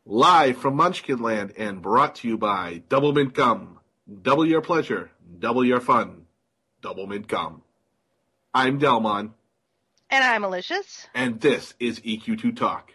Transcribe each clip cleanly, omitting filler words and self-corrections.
Live from Munchkinland and brought to you by Double Mint Gum. Double your pleasure, double your fun. Double Mint Gum. I'm Delmon. And I'm Malicious. And this is EQ2 Talk.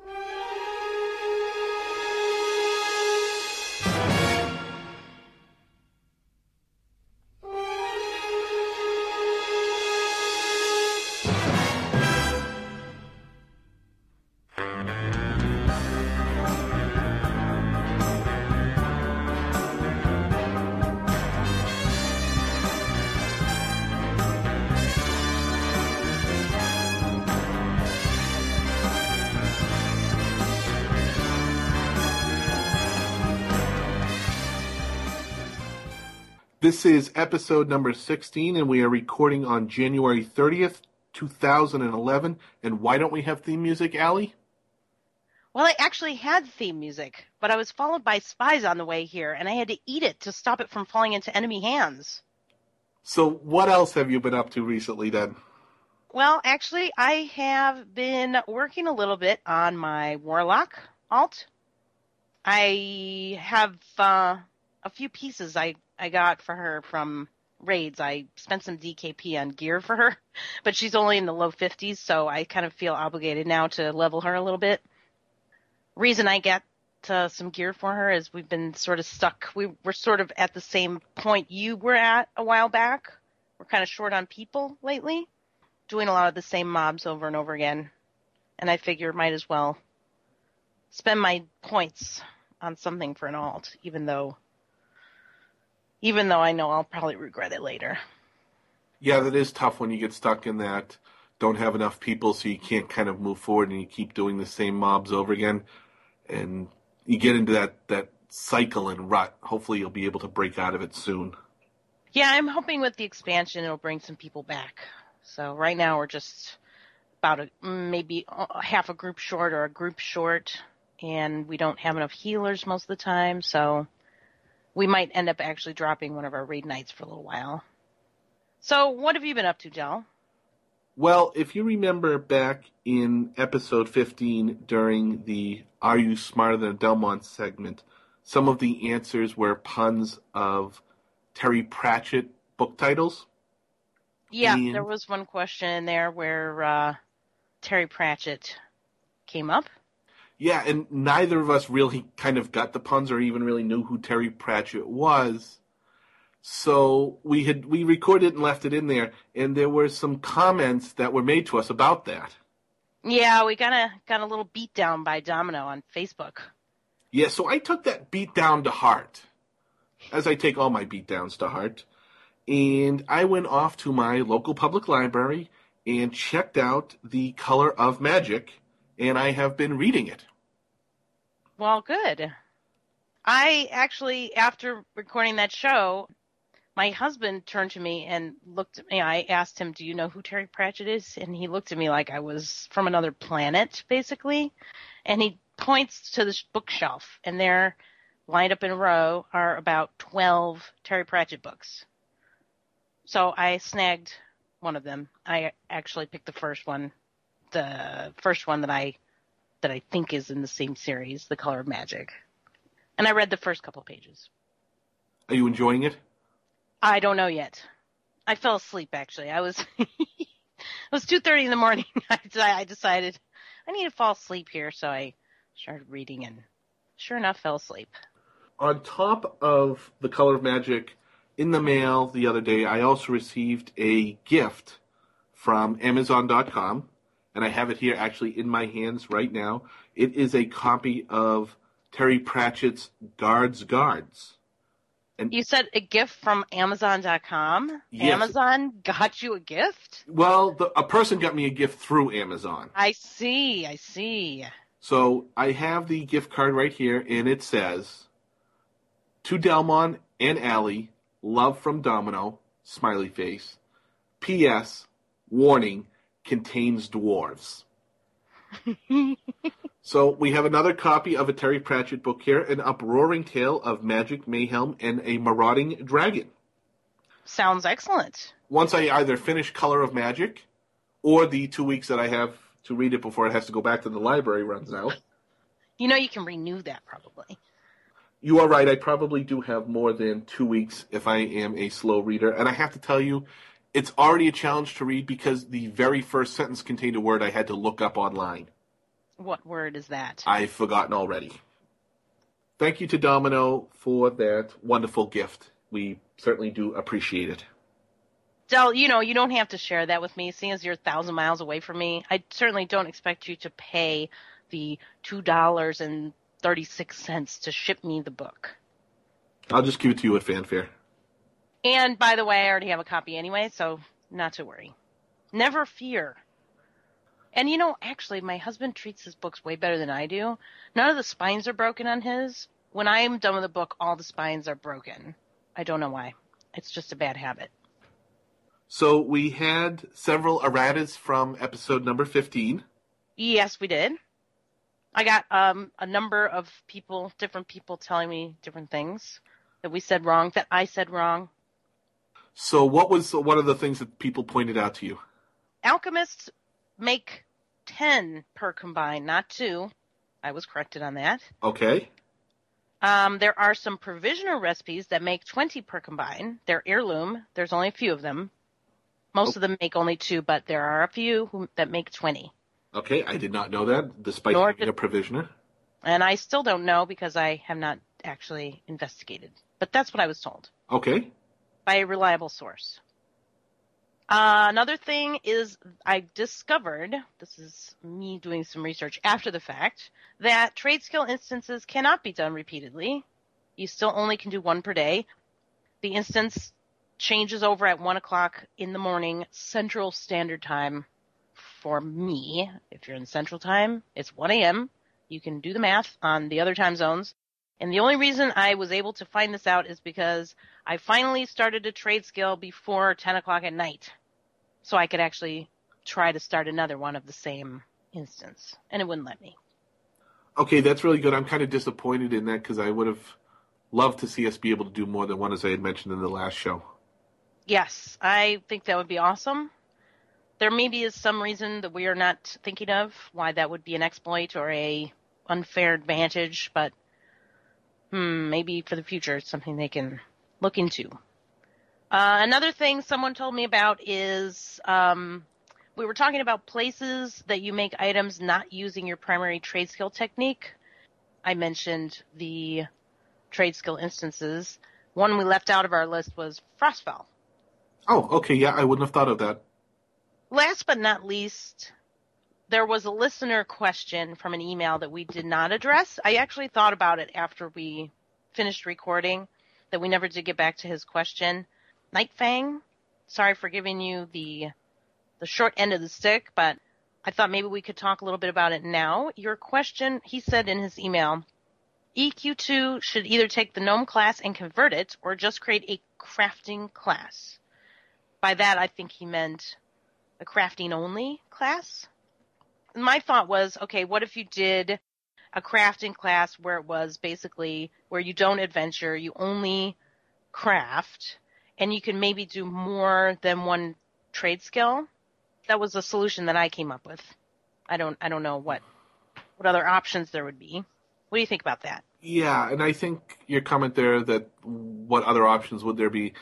This is episode number 16, and we are recording on January 30th, 2011. And why don't we have theme music, Allie? Well, I actually had theme music, but I was followed by spies on the way here, and I had to eat it to stop it from falling into enemy hands. So what else have you been up to recently, then? Well, actually, I have been working a little bit on my Warlock alt. I have a few pieces I got for her from raids. I spent some DKP on gear for her, but she's only in the low 50s, so I kind of feel obligated now to level her a little bit. Reason I get some gear for her is we've been sort of stuck. We're sort of at the same point you were at a while back. We're kind of short on people lately, doing a lot of the same mobs over and over again, and I figure might as well spend my points on something for an alt, even though I know I'll probably regret it later. Yeah, that is tough when you get stuck in that don't have enough people, so you can't kind of move forward and you keep doing the same mobs over again. And you get into that cycle and rut. Hopefully you'll be able to break out of it soon. Yeah, I'm hoping with the expansion it'll bring some people back. So right now we're just about maybe half a group short or a group short, and we don't have enough healers most of the time, so we might end up actually dropping one of our raid nights for a little while. So what have you been up to, Del? Well, if you remember back in episode 15 during the Are You Smarter Than a Delmont segment, some of the answers were puns of Terry Pratchett book titles. Yeah, there was one question in there where Terry Pratchett came up. Yeah, and neither of us really kind of got the puns or even really knew who Terry Pratchett was. So we recorded it and left it in there, and there were some comments that were made to us about that. Yeah, we got a little beat down by Domino on Facebook. Yeah, so I took that beat down to heart, as I take all my beat downs to heart, and I went off to my local public library and checked out The Color of Magic, and I have been reading it. Well, good. I actually, after recording that show, my husband turned to me and looked at me. I asked him, do you know who Terry Pratchett is? And he looked at me like I was from another planet, basically. And he points to this bookshelf, and there, lined up in a row, are about 12 Terry Pratchett books. So I snagged one of them. I actually picked the first one that I think is in the same series, The Color of Magic. And I read the first couple pages. Are you enjoying it? I don't know yet. I fell asleep, actually. It was 2:30 in the morning. I decided I need to fall asleep here, so I started reading and sure enough fell asleep. On top of The Color of Magic, in the mail the other day, I also received a gift from Amazon.com, and I have it here actually in my hands right now. It is a copy of Terry Pratchett's Guards. And you said a gift from Amazon.com? Yes. Amazon got you a gift? Well, a person got me a gift through Amazon. I see. So I have the gift card right here, and it says, to Delmon and Allie, love from Domino, smiley face. P.S. Warning, contains dwarves. So we have another copy of a Terry Pratchett book here, An Uproaring Tale of Magic, Mayhem, and a Marauding Dragon. Sounds excellent. Once I either finish Color of Magic or the 2 weeks that I have to read it before it has to go back to the library runs out. You know you can renew that probably. You are right. I probably do have more than 2 weeks if I am a slow reader. And I have to tell you, it's already a challenge to read because the very first sentence contained a word I had to look up online. What word is that? I've forgotten already. Thank you to Domino for that wonderful gift. We certainly do appreciate it. Del, you know, you don't have to share that with me, seeing as you're 1,000 miles away from me. I certainly don't expect you to pay the $2.36 to ship me the book. I'll just give it to you at fanfare. And, by the way, I already have a copy anyway, so not to worry. Never fear. And, you know, actually, my husband treats his books way better than I do. None of the spines are broken on his. When I'm done with the book, all the spines are broken. I don't know why. It's just a bad habit. So we had several erratas from episode number 15. Yes, we did. I got a number of people, different people telling me different things that we said wrong, that I said wrong. So what was one of the things that people pointed out to you? Alchemists make 10 per combine, not 2. I was corrected on that. Okay. There are some provisioner recipes that make 20 per combine. They're heirloom. There's only a few of them. Most of them make only 2, but there are a few that make 20. Okay, I did not know that, despite having a provisioner. And I still don't know because I have not actually investigated. But that's what I was told. Okay. By a reliable source. Another thing is I discovered, this is me doing some research after the fact, that trade skill instances cannot be done repeatedly. You still only can do 1 per day. The instance changes over at 1 o'clock in the morning, Central Standard Time for me. If you're in Central Time, it's 1 a.m. You can do the math on the other time zones. And the only reason I was able to find this out is because I finally started a trade skill before 10 o'clock at night. So I could actually try to start another one of the same instance. And it wouldn't let me. Okay, that's really good. I'm kind of disappointed in that because I would have loved to see us be able to do more than one, as I had mentioned in the last show. Yes, I think that would be awesome. There maybe is some reason that we are not thinking of why that would be an exploit or a unfair advantage, but maybe for the future it's something they can look into. Another thing someone told me about is we were talking about places that you make items not using your primary trade skill technique. I mentioned the trade skill instances. One we left out of our list was Frostfell. Oh, okay, yeah, I wouldn't have thought of that. Last but not least, there was a listener question from an email that we did not address. I actually thought about it after we finished recording, that we never did get back to his question. Nightfang, sorry for giving you the short end of the stick, but I thought maybe we could talk a little bit about it now. Your question, he said in his email, EQ2 should either take the gnome class and convert it, or just create a crafting class. By that, I think he meant a crafting-only class. My thought was, okay, what if you did a crafting class where it was basically where you don't adventure, you only craft, and you can maybe do more than one trade skill? That was a solution that I came up with. I don't know what other options there would be. What do you think about that? Yeah, and I think your comment there that what other options would there be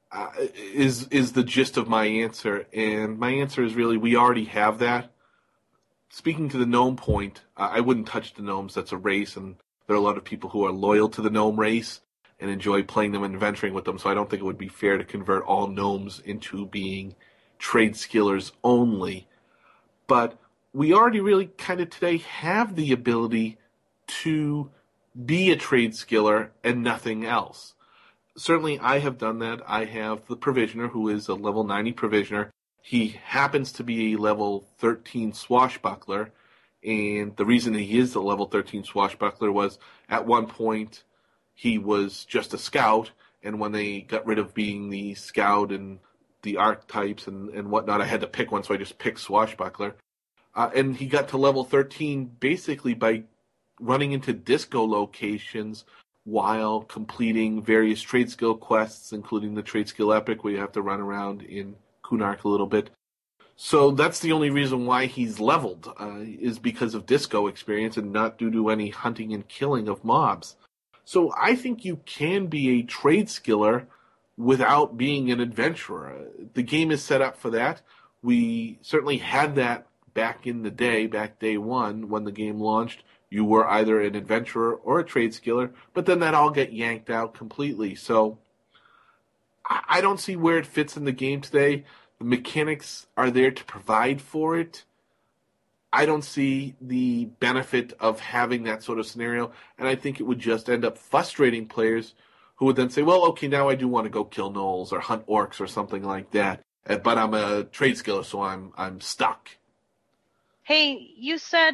is the gist of my answer. And my answer is really we already have that. Speaking to the gnome point, I wouldn't touch the gnomes. That's a race, and there are a lot of people who are loyal to the gnome race and enjoy playing them and adventuring with them, so I don't think it would be fair to convert all gnomes into being trade skillers only. But we already really kind of today have the ability to be a trade skiller and nothing else. Certainly I have done that. I have the Provisioner, who is a level 90 Provisioner. He happens to be a level 13 Swashbuckler, and the reason he is a level 13 Swashbuckler was at one point he was just a scout, and when they got rid of being the scout and the archetypes and whatnot, I had to pick one, so I just picked Swashbuckler. And he got to level 13 basically by running into disco locations while completing various trade skill quests, including the trade skill epic, where you have to run around in Kunark a little bit. So that's the only reason why he's leveled, is because of disco experience and not due to any hunting and killing of mobs. So I think you can be a trade skiller without being an adventurer. The game is set up for that. We certainly had that back in the day, back day one, when the game launched. You were either an adventurer or a trade skiller, but then that all got yanked out completely. So I don't see where it fits in the game today. The mechanics are there to provide for it. I don't see the benefit of having that sort of scenario, and I think it would just end up frustrating players who would then say, well, okay, now I do want to go kill gnolls or hunt orcs or something like that, but I'm a trade skiller, so I'm stuck. Hey, you said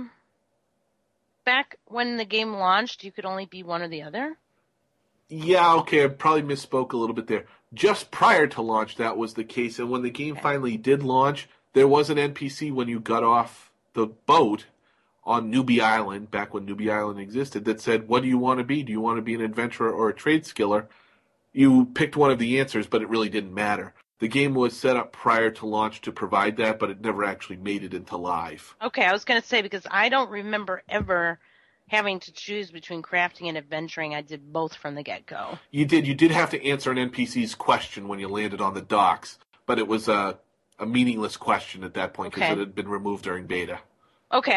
back when the game launched, you could only be one or the other? Yeah, okay, I probably misspoke a little bit there. Just prior to launch, that was the case, and when the game finally did launch, there was an NPC when you got off the boat on Newbie Island, back when Newbie Island existed, that said, what do you want to be? Do you want to be an adventurer or a trade skiller? You picked one of the answers, but it really didn't matter. The game was set up prior to launch to provide that, but it never actually made it into live. Okay, I was going to say, because I don't remember ever having to choose between crafting and adventuring. I did both from the get-go. You did have to answer an NPC's question when you landed on the docks, but it was a meaningless question at that point because it had been removed during beta. Okay,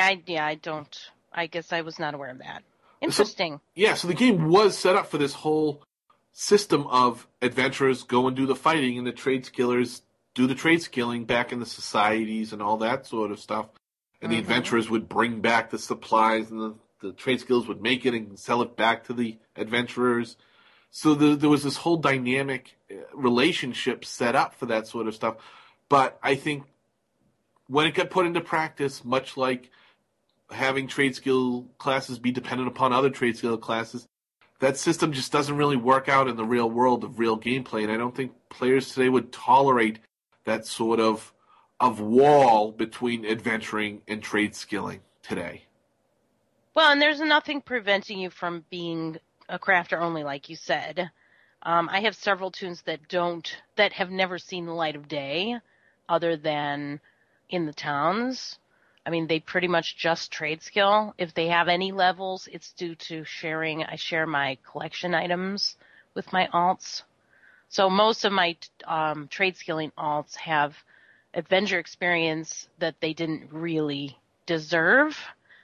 I guess I was not aware of that. Interesting. So the game was set up for this whole system of adventurers go and do the fighting and the trade skillers do the trade skilling back in the societies and all that sort of stuff. And the adventurers would bring back the supplies and the trade skills would make it and sell it back to the adventurers. So there was this whole dynamic relationship set up for that sort of stuff. But I think when it got put into practice, much like having trade skill classes be dependent upon other trade skill classes, that system just doesn't really work out in the real world of real gameplay. And I don't think players today would tolerate that sort of wall between adventuring and trade skilling today. Well, and there's nothing preventing you from being a crafter only, like you said. I have several toons that have never seen the light of day other than in the towns. I mean, they pretty much just trade skill. If they have any levels, it's due to sharing. I share my collection items with my alts. So most of my trade skilling alts have adventure experience that they didn't really deserve.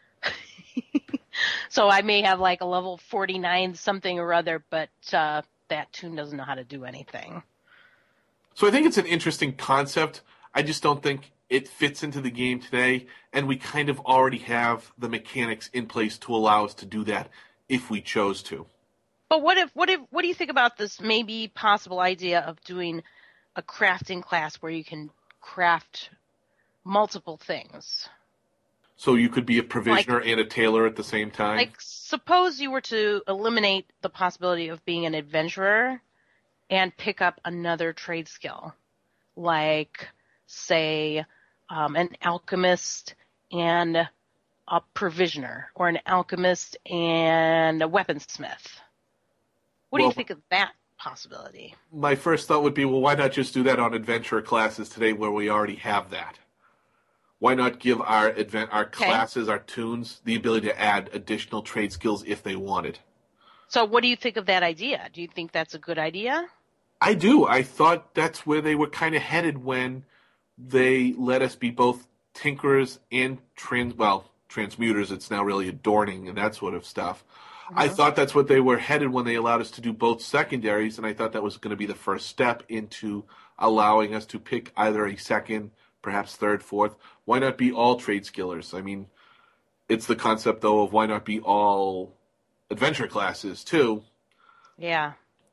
So I may have like a level 49 something or other, but that toon doesn't know how to do anything. So I think it's an interesting concept. I just don't think it fits into the game today, and we kind of already have the mechanics in place to allow us to do that if we chose to. But what do you think about this maybe possible idea of doing a crafting class where you can craft multiple things? So you could be a provisioner and a tailor at the same time? Like, suppose you were to eliminate the possibility of being an adventurer and pick up another trade skill, like, say, an alchemist and a provisioner, or an alchemist and a weaponsmith. What do you think of that possibility? My first thought would be, well, why not just do that on adventurer classes today where we already have that? Why not give our classes, our toons, the ability to add additional trade skills if they wanted? So what do you think of that idea? Do you think that's a good idea? I do. I thought that's where they were kind of headed when they let us be both tinkerers and transmuters. It's now really adorning and that sort of stuff. I thought that's what they were headed when they allowed us to do both secondaries, and I thought that was going to be the first step into allowing us to pick either a second, perhaps third, fourth. Why not be all trade skillers? I mean, it's the concept, though, of why not be all adventure classes, too. Yeah.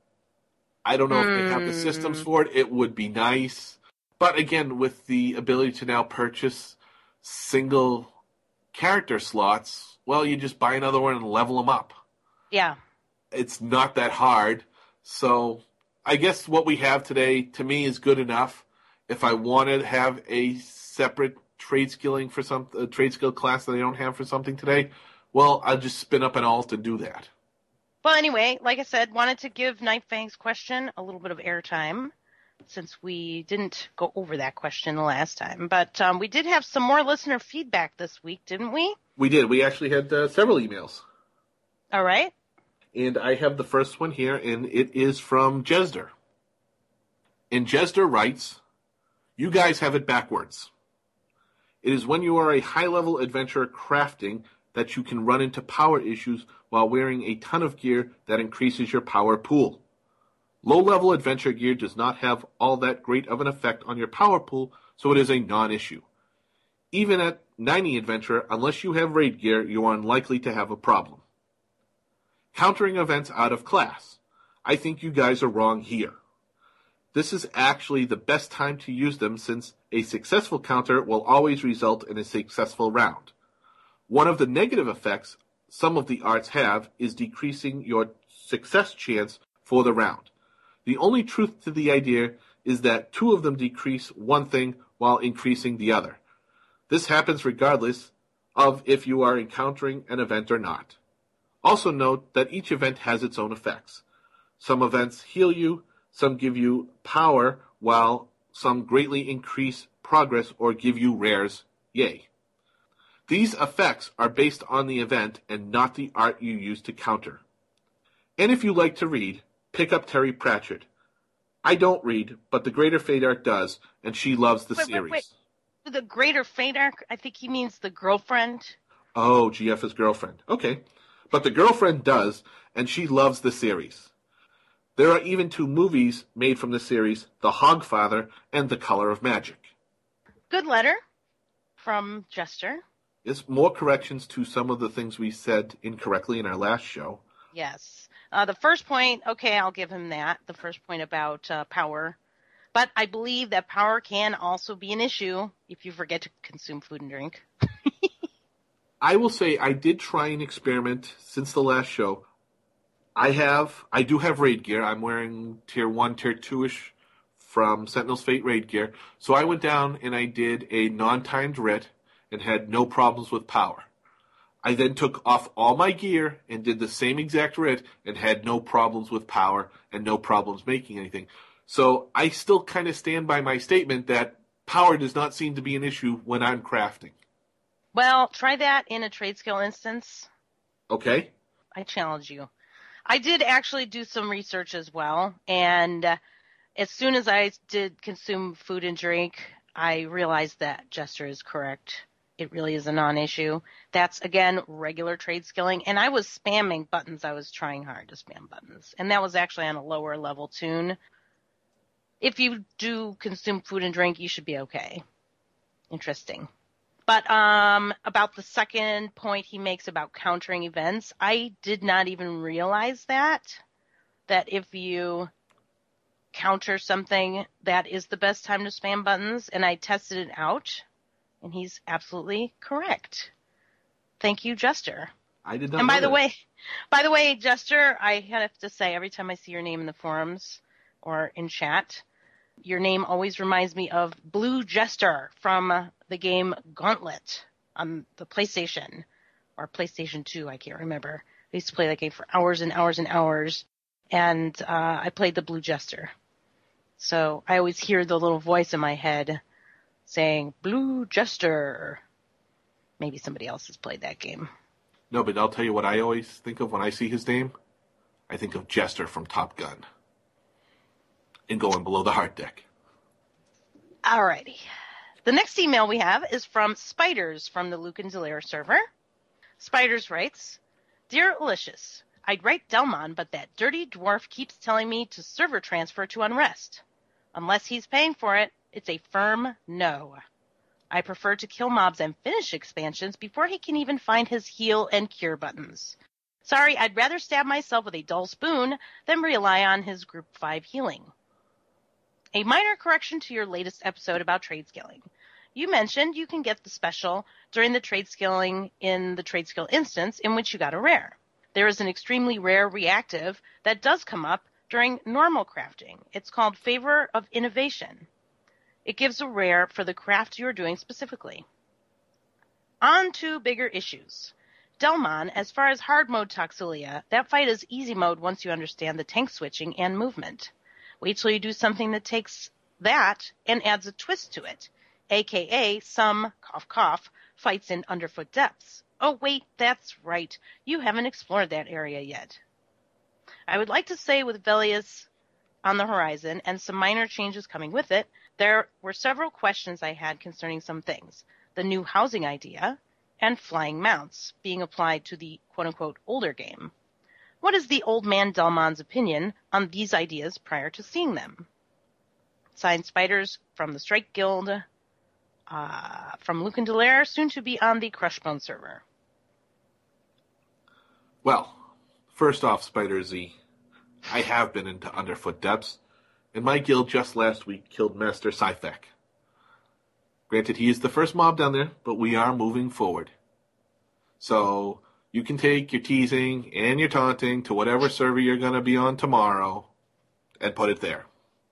I don't know if they have the systems for it. It would be nice. But again, with the ability to now purchase single character slots, well, you just buy another one and level them up. Yeah. It's not that hard. So I guess what we have today, to me, is good enough. If I want to have a separate trade skilling for a trade skill class that I don't have for something today, well, I'll just spin up an alt and do that. Well, anyway, like I said, wanted to give Nightfang's question a little bit of airtime. since we didn't go over that question the last time. But we did have some more listener feedback this week, didn't we? We did. We actually had several emails. All right. And I have the first one here, and it is from Jesder. And Jesder writes, "You guys have it backwards. It is when you are a high-level adventurer crafting that you can run into power issues while wearing a ton of gear that increases your power pool. Low-level adventure gear does not have all that great of an effect on your power pool, so it is a non-issue. Even at 90 adventure, unless you have raid gear, you are unlikely to have a problem. Countering events out of class. I think you guys are wrong here. This is actually the best time to use them since a successful counter will always result in a successful round. One of the negative effects some of the arts have is decreasing your success chance for the round. The only truth to the idea is that two of them decrease one thing while increasing the other. This happens regardless of if you are encountering an event or not. Also note that each event has its own effects. Some events heal you, some give you power, while some greatly increase progress or give you rares. Yay. These effects are based on the event and not the art you use to counter. And if you like to read, pick up Terry Pratchett. I don't read, but the Greater Fate Art does, and she loves the series." Wait. The Greater Fate Art, I think he means the girlfriend. Oh, GF's girlfriend. Okay. But the girlfriend does, and she loves the series. There are even 2 movies made from the series, The Hogfather and The Color of Magic. Good letter from Jester. It's more corrections to some of the things we said incorrectly in our last show. Yes. The first point, okay, I'll give him that. The first point about power. But I believe that power can also be an issue if you forget to consume food and drink. I will say I did try an experiment since the last show. I do have raid gear. I'm wearing tier 1, tier 2-ish from Sentinel's Fate raid gear. So I went down and I did a non-timed writ and had no problems with power. I then took off all my gear and did the same exact writ and had no problems with power and no problems making anything. So I still kind of stand by my statement that power does not seem to be an issue when I'm crafting. Well, try that in a trade skill instance. Okay. I challenge you. I did actually do some research as well, and as soon as I did consume food and drink, I realized that Jester is correct. It really is a non-issue. That's, again, regular trade skilling, and I was spamming buttons. I was trying hard to spam buttons, and that was actually on a lower level tune. If you do consume food and drink, you should be okay. Interesting. But about the second point he makes about countering events, I did not even realize that if you counter something, that is the best time to spam buttons, and I tested it out, and he's absolutely correct. Thank you, Jester. I did not And know by the way, Jester, I have to say, every time I see your name in the forums or in chat, your name always reminds me of Blue Jester from the game Gauntlet on the PlayStation, or PlayStation 2, I can't remember. I used to play that game for hours and hours and hours, and I played the Blue Jester. So I always hear the little voice in my head saying, Blue Jester. Maybe somebody else has played that game. No, but I'll tell you what I always think of when I see his name. I think of Jester from Top Gun. And going below the heart deck. Alrighty. The next email we have is from Spiders from the Luke and Delaire server. Spiders writes, Dear Alicious, I'd write Delmon, but that dirty dwarf keeps telling me to server transfer to Unrest. Unless he's paying for it, it's a firm no. I prefer to kill mobs and finish expansions before he can even find his heal and cure buttons. Sorry, I'd rather stab myself with a dull spoon than rely on his group 5 healing. A minor correction to your latest episode about trade skilling. You mentioned you can get the special during the trade skilling in the trade skill instance in which you got a rare. There is an extremely rare reactive that does come up during normal crafting. It's called Favor of Innovation. It gives a rare for the craft you are doing specifically. On to bigger issues. Delmon, as far as hard mode Toxilia, that fight is easy mode once you understand the tank switching and movement. Wait till you do something that takes that and adds a twist to it, aka some, cough cough, fights in Underfoot Depths. Oh wait, that's right. You haven't explored that area yet. I would like to say with Velius on the horizon and some minor changes coming with it, there were several questions I had concerning some things. The new housing idea and flying mounts being applied to the quote-unquote older game. What is the old man Delmon's opinion on these ideas prior to seeing them? Signed, Spiders from the Strike Guild, from Lucan Delaire, soon to be on the Crushbone server. Well, first off, Spider Z, I have been into Underfoot Depths, and my guild just last week killed Master Scythek. Granted, he is the first mob down there, but we are moving forward. So, you can take your teasing and your taunting to whatever server you're going to be on tomorrow and put it there.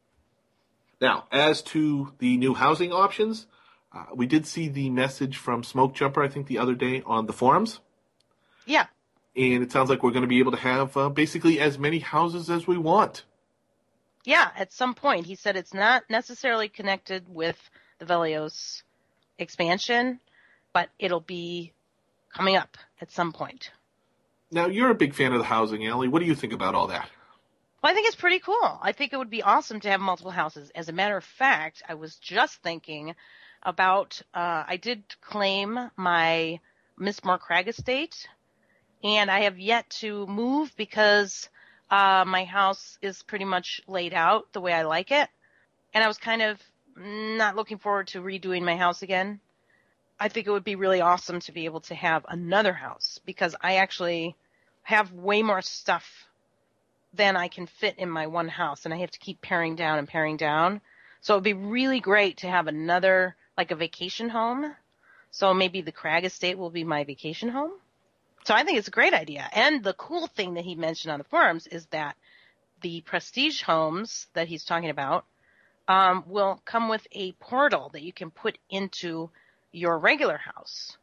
Now, as to the new housing options, we did see the message from Smoke Jumper, I think, the other day on the forums. Yeah. And it sounds like we're going to be able to have basically as many houses as we want. Yeah, at some point. He said it's not necessarily connected with the Velios expansion, but it'll be coming up at some point. Now, you're a big fan of the housing, Allie. What do you think about all that? Well, I think it's pretty cool. I think it would be awesome to have multiple houses. As a matter of fact, I was just thinking about, I did claim my Mistmore Crag estate, and I have yet to move because my house is pretty much laid out the way I like it. And I was kind of not looking forward to redoing my house again. I think it would be really awesome to be able to have another house because I actually have way more stuff than I can fit in my one house, and I have to keep paring down and paring down. So it would be really great to have another, like a vacation home. So maybe the Crag estate will be my vacation home. So I think it's a great idea. And the cool thing that he mentioned on the forums is that the prestige homes that he's talking about will come with a portal that you can put into your regular house.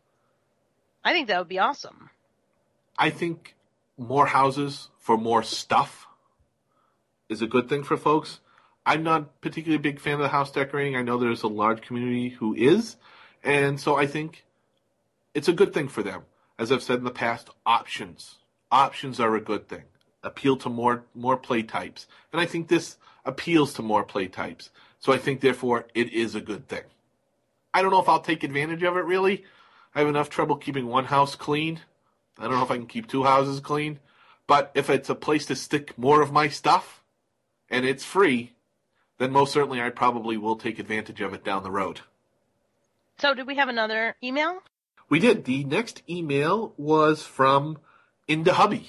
I think that would be awesome. I think more houses for more stuff is a good thing for folks. I'm not particularly a big fan of the house decorating. I know there's a large community who is, and so I think it's a good thing for them. As I've said in the past, options. Options are a good thing. Appeal to more play types. And I think this appeals to more play types. So I think, therefore, it is a good thing. I don't know if I'll take advantage of it, really. I have enough trouble keeping one house clean. I don't know if I can keep two houses clean. But if it's a place to stick more of my stuff, and it's free, then most certainly I probably will take advantage of it down the road. So did we have another email? We did. The next email was from Indahubby.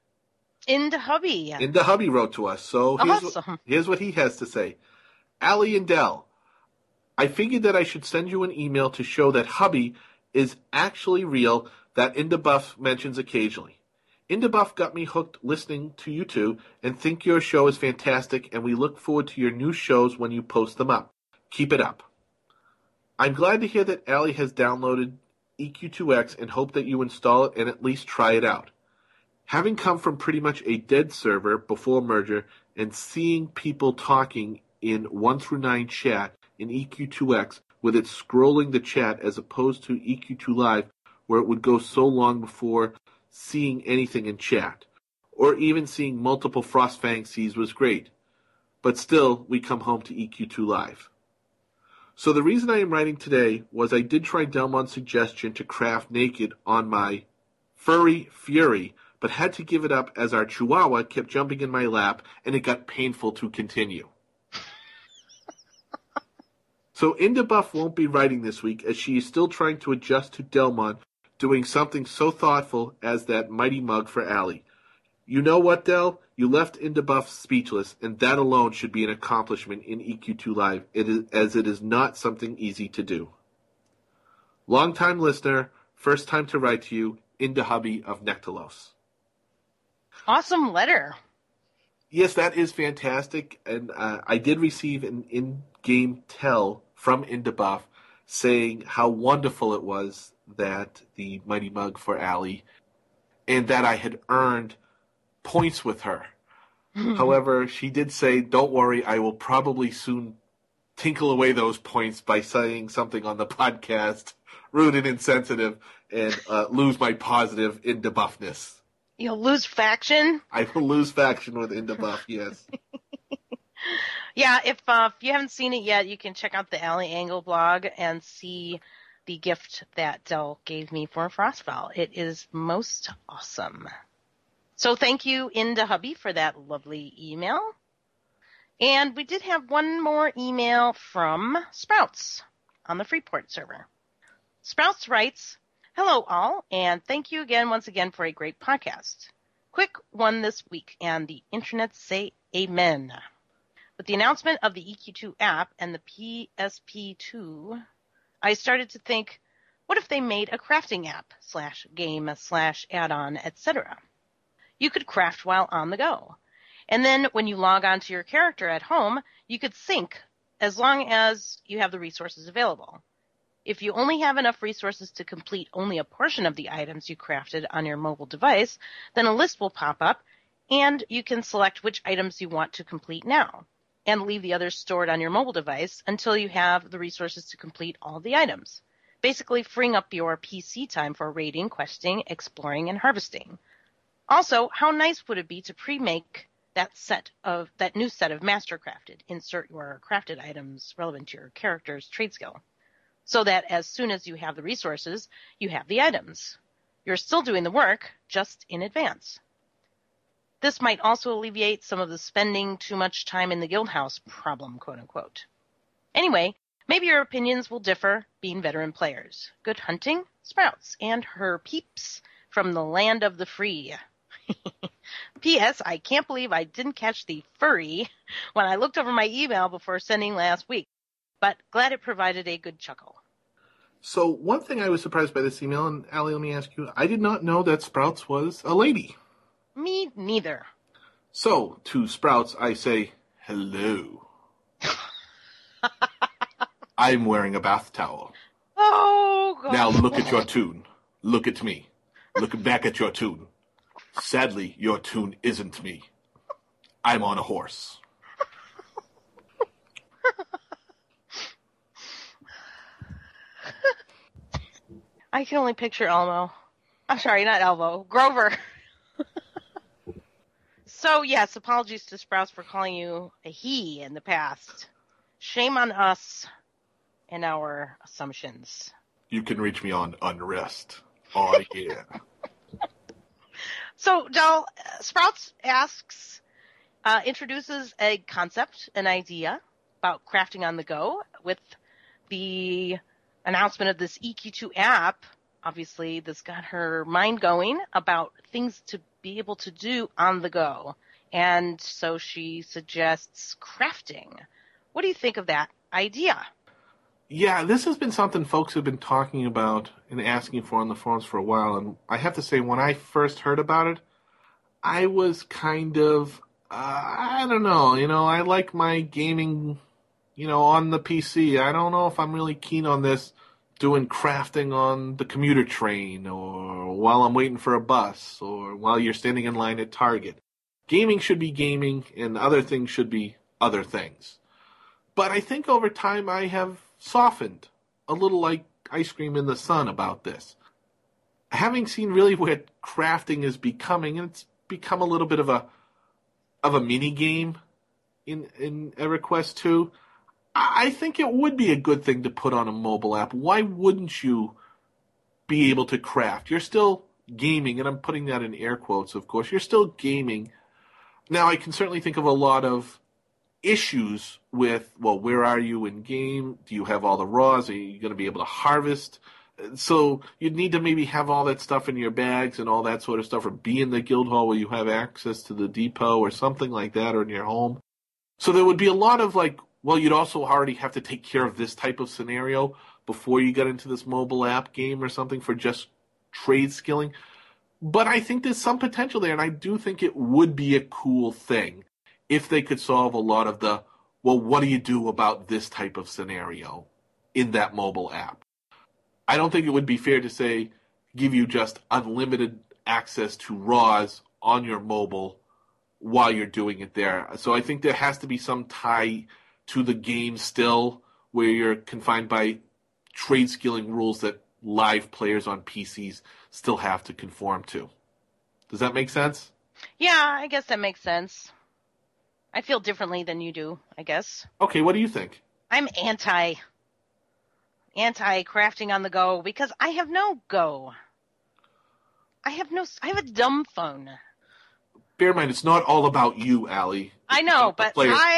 Indahubby. Indahubby wrote to us. So here's what he has to say. Allie and Dell, I figured that I should send you an email to show that Hubby is actually real that Indabuff mentions occasionally. Indabuff got me hooked listening to you two and think your show is fantastic, and we look forward to your new shows when you post them up. Keep it up. I'm glad to hear that Allie has downloaded EQ2X and hope that you install it and at least try it out. Having come from pretty much a dead server before merger and seeing people talking in 1 through 9 chat in EQ2X with it scrolling the chat as opposed to EQ2 Live where it would go so long before seeing anything in chat, or even seeing multiple Frostfang Seas was great. But still, we come home to EQ2 Live. So the reason I am writing today was I did try Delmon's suggestion to craft naked on my Furry Fury, but had to give it up as our Chihuahua kept jumping in my lap and it got painful to continue. So Indabuff won't be writing this week as she is still trying to adjust to Delmon doing something so thoughtful as that mighty mug for Allie. You know what, Del? You left Indabuff speechless, and that alone should be an accomplishment in EQ2 Live, as it is not something easy to do. Long-time listener, first time to write to you, Indahubby of Nectalos. Awesome letter. Yes, that is fantastic, and I did receive an in-game tell from Indabuff saying how wonderful it was that the Mighty Mug for Allie, and that I had earned points with her. However, she did say, don't worry, I will probably soon tinkle away those points by saying something on the podcast, rude and insensitive, and lose my positive into buffness. You'll lose faction? I will lose faction with into buff, yes. Yeah, if you haven't seen it yet, you can check out the Alley Angle blog and see the gift that Dell gave me for Frostfall. It is most awesome. So thank you, Into Hubby, for that lovely email. And we did have one more email from Sprouts on the Freeport server. Sprouts writes, hello all, and thank you once again for a great podcast. Quick one this week, and the internet say amen. With the announcement of the EQ2 app and the PSP2, I started to think, what if they made a crafting app /game/add-on, etc.? You could craft while on the go. And then when you log on to your character at home, you could sync as long as you have the resources available. If you only have enough resources to complete only a portion of the items you crafted on your mobile device, then a list will pop up and you can select which items you want to complete now and leave the others stored on your mobile device until you have the resources to complete all the items, basically freeing up your PC time for raiding, questing, exploring, and harvesting. Also, how nice would it be to pre-make that new set of Mastercrafted, insert your crafted items relevant to your character's trade skill, so that as soon as you have the resources, you have the items. You're still doing the work, just in advance. This might also alleviate some of the spending too much time in the guild house problem, quote unquote. Anyway, maybe your opinions will differ, being veteran players. Good hunting, Sprouts, and her peeps from the land of the free. P.S. I can't believe I didn't catch the furry when I looked over my email before sending last week, but glad it provided a good chuckle. So one thing I was surprised by this email, and Allie, let me ask you, I did not know that Sprouts was a lady. Me neither. So, to Sprouts, I say, hello. I'm wearing a bath towel. Oh, God. Now look at your tune. Look at me. Look back at your tune. Sadly, your tune isn't me. I'm on a horse. I can only picture Elmo. I'm sorry, not Elmo. Grover. So, yes, apologies to Sprouts for calling you a he in the past. Shame on us and our assumptions. You can reach me on Unrest. Oh, yeah. So, Del, Sprouts introduces a concept, an idea about crafting on the go with the announcement of this EQ2 app. Obviously, this got her mind going about things to be able to do on the go. And so she suggests crafting. What do you think of that idea? Yeah, this has been something folks have been talking about and asking for on the forums for a while. And I have to say, when I first heard about it, I was kind of, I don't know, I like my gaming, on the PC. I don't know if I'm really keen on this doing crafting on the commuter train or while I'm waiting for a bus or while you're standing in line at Target. Gaming should be gaming and other things should be other things. But I think over time I have softened a little like ice cream in the sun about this. Having seen really what crafting is becoming, and it's become a little bit of a mini game in EverQuest 2, I think it would be a good thing to put on a mobile app. Why wouldn't you be able to craft? You're still gaming, and I'm putting that in air quotes, of course. You're still gaming. Now, I can certainly think of a lot of issues with, well, where are you in game? Do you have all the raws? Are you going to be able to harvest? So you'd need to maybe have all that stuff in your bags and all that sort of stuff, or be in the guild hall where you have access to the depot or something like that, or in your home. So there would be a lot of well, you'd also already have to take care of this type of scenario before you get into this mobile app game or something for just trade skilling. But I think there's some potential there, and I do think it would be a cool thing if they could solve a lot of the, well, what do you do about this type of scenario in that mobile app? I don't think it would be fair to say, give you just unlimited access to raws on your mobile while you're doing it there. So I think there has to be some tie to the game still, where you're confined by trade skilling rules that live players on PCs still have to conform to. Does that make sense? Yeah, I guess that makes sense. I feel differently than you do, I guess. Okay, what do you think? I'm anti crafting on the go because I have no go. I have a dumb phone. Bear in mind, it's not all about you, Allie. I know, but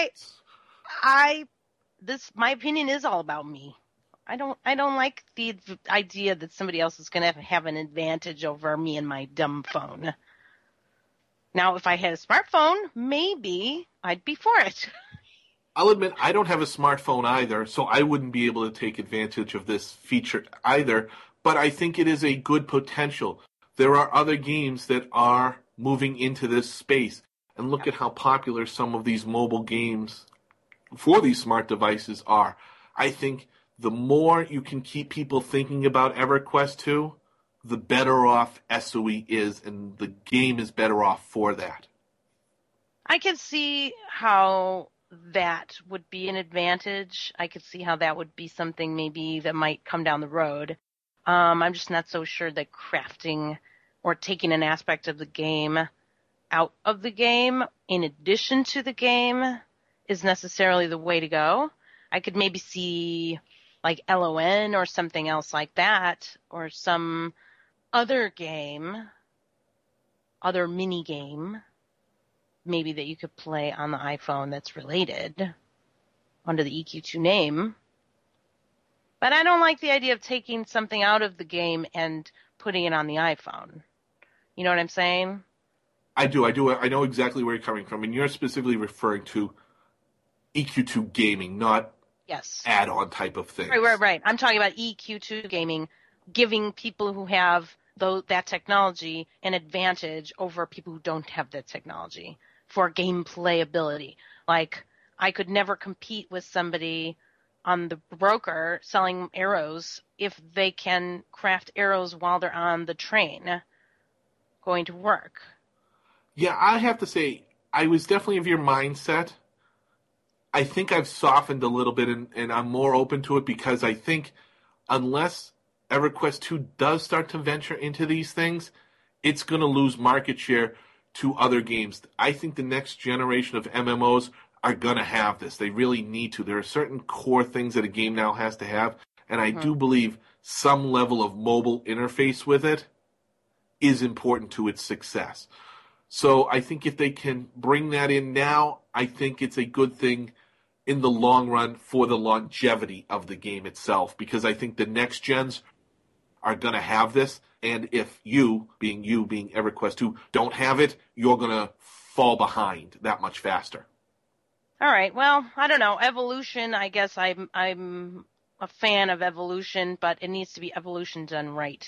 my opinion is all about me. I don't like the idea that somebody else is going to have an advantage over me and my dumb phone. Now, if I had a smartphone, maybe I'd be for it. I'll admit I don't have a smartphone either, so I wouldn't be able to take advantage of this feature either, but I think it is a good potential. There are other games that are moving into this space, and look at how popular some of these mobile games for these smart devices are. I think the more you can keep people thinking about EverQuest 2, the better off SOE is, and the game is better off for that. I can see how that would be an advantage. I could see how that would be something maybe that might come down the road. I'm just not so sure that crafting or taking an aspect of the game out of the game in addition to the game is necessarily the way to go. I could maybe see like LON or something else like that, or some other game, other mini game, maybe that you could play on the iPhone that's related under the EQ2 name. But I don't like the idea of taking something out of the game and putting it on the iPhone. You know what I'm saying? I do. I know exactly where you're coming from, and you're specifically referring to EQ2 gaming, not add-on type of things. Right. I'm talking about EQ2 gaming, giving people who have that technology an advantage over people who don't have that technology for game playability. Like, I could never compete with somebody on the broker selling arrows if they can craft arrows while they're on the train going to work. Yeah, I have to say, I was definitely of your mindset. I think I've softened a little bit, and I'm more open to it because I think unless EverQuest 2 does start to venture into these things, it's going to lose market share to other games. I think the next generation of MMOs are going to have this. They really need to. There are certain core things that a game now has to have, and I do believe some level of mobile interface with it is important to its success. So I think if they can bring that in now, I think it's a good thing in the long run for the longevity of the game itself, because I think the next gens are going to have this, and if you being EverQuest 2, don't have it, you're going to fall behind that much faster. All right. Well, I don't know. Evolution, I guess I'm a fan of evolution, but it needs to be evolution done right.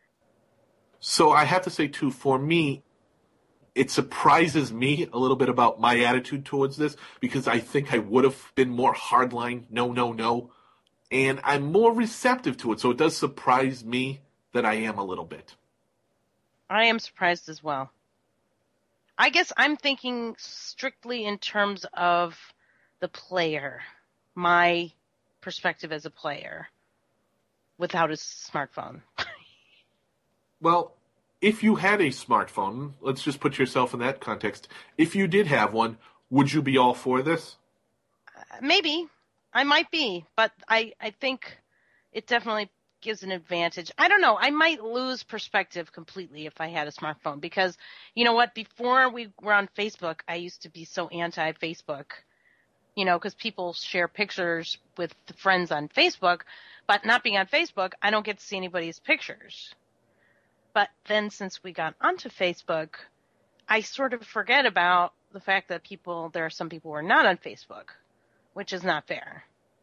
So I have to say, too, for me, it surprises me a little bit about my attitude towards this, because I think I would have been more hardline, no, and I'm more receptive to it. So it does surprise me that I am a little bit. I am surprised as well. I guess I'm thinking strictly in terms of the player, my perspective as a player without a smartphone. Well, if you had a smartphone, let's just put yourself in that context. If you did have one, would you be all for this? Maybe. I might be, but I think it definitely gives an advantage. I don't know. I might lose perspective completely if I had a smartphone, because you know what? Before we were on Facebook, I used to be so anti-Facebook, because people share pictures with friends on Facebook, but not being on Facebook, I don't get to see anybody's pictures. But then since we got onto Facebook, I sort of forget about the fact that there are some people who are not on Facebook, which is not fair.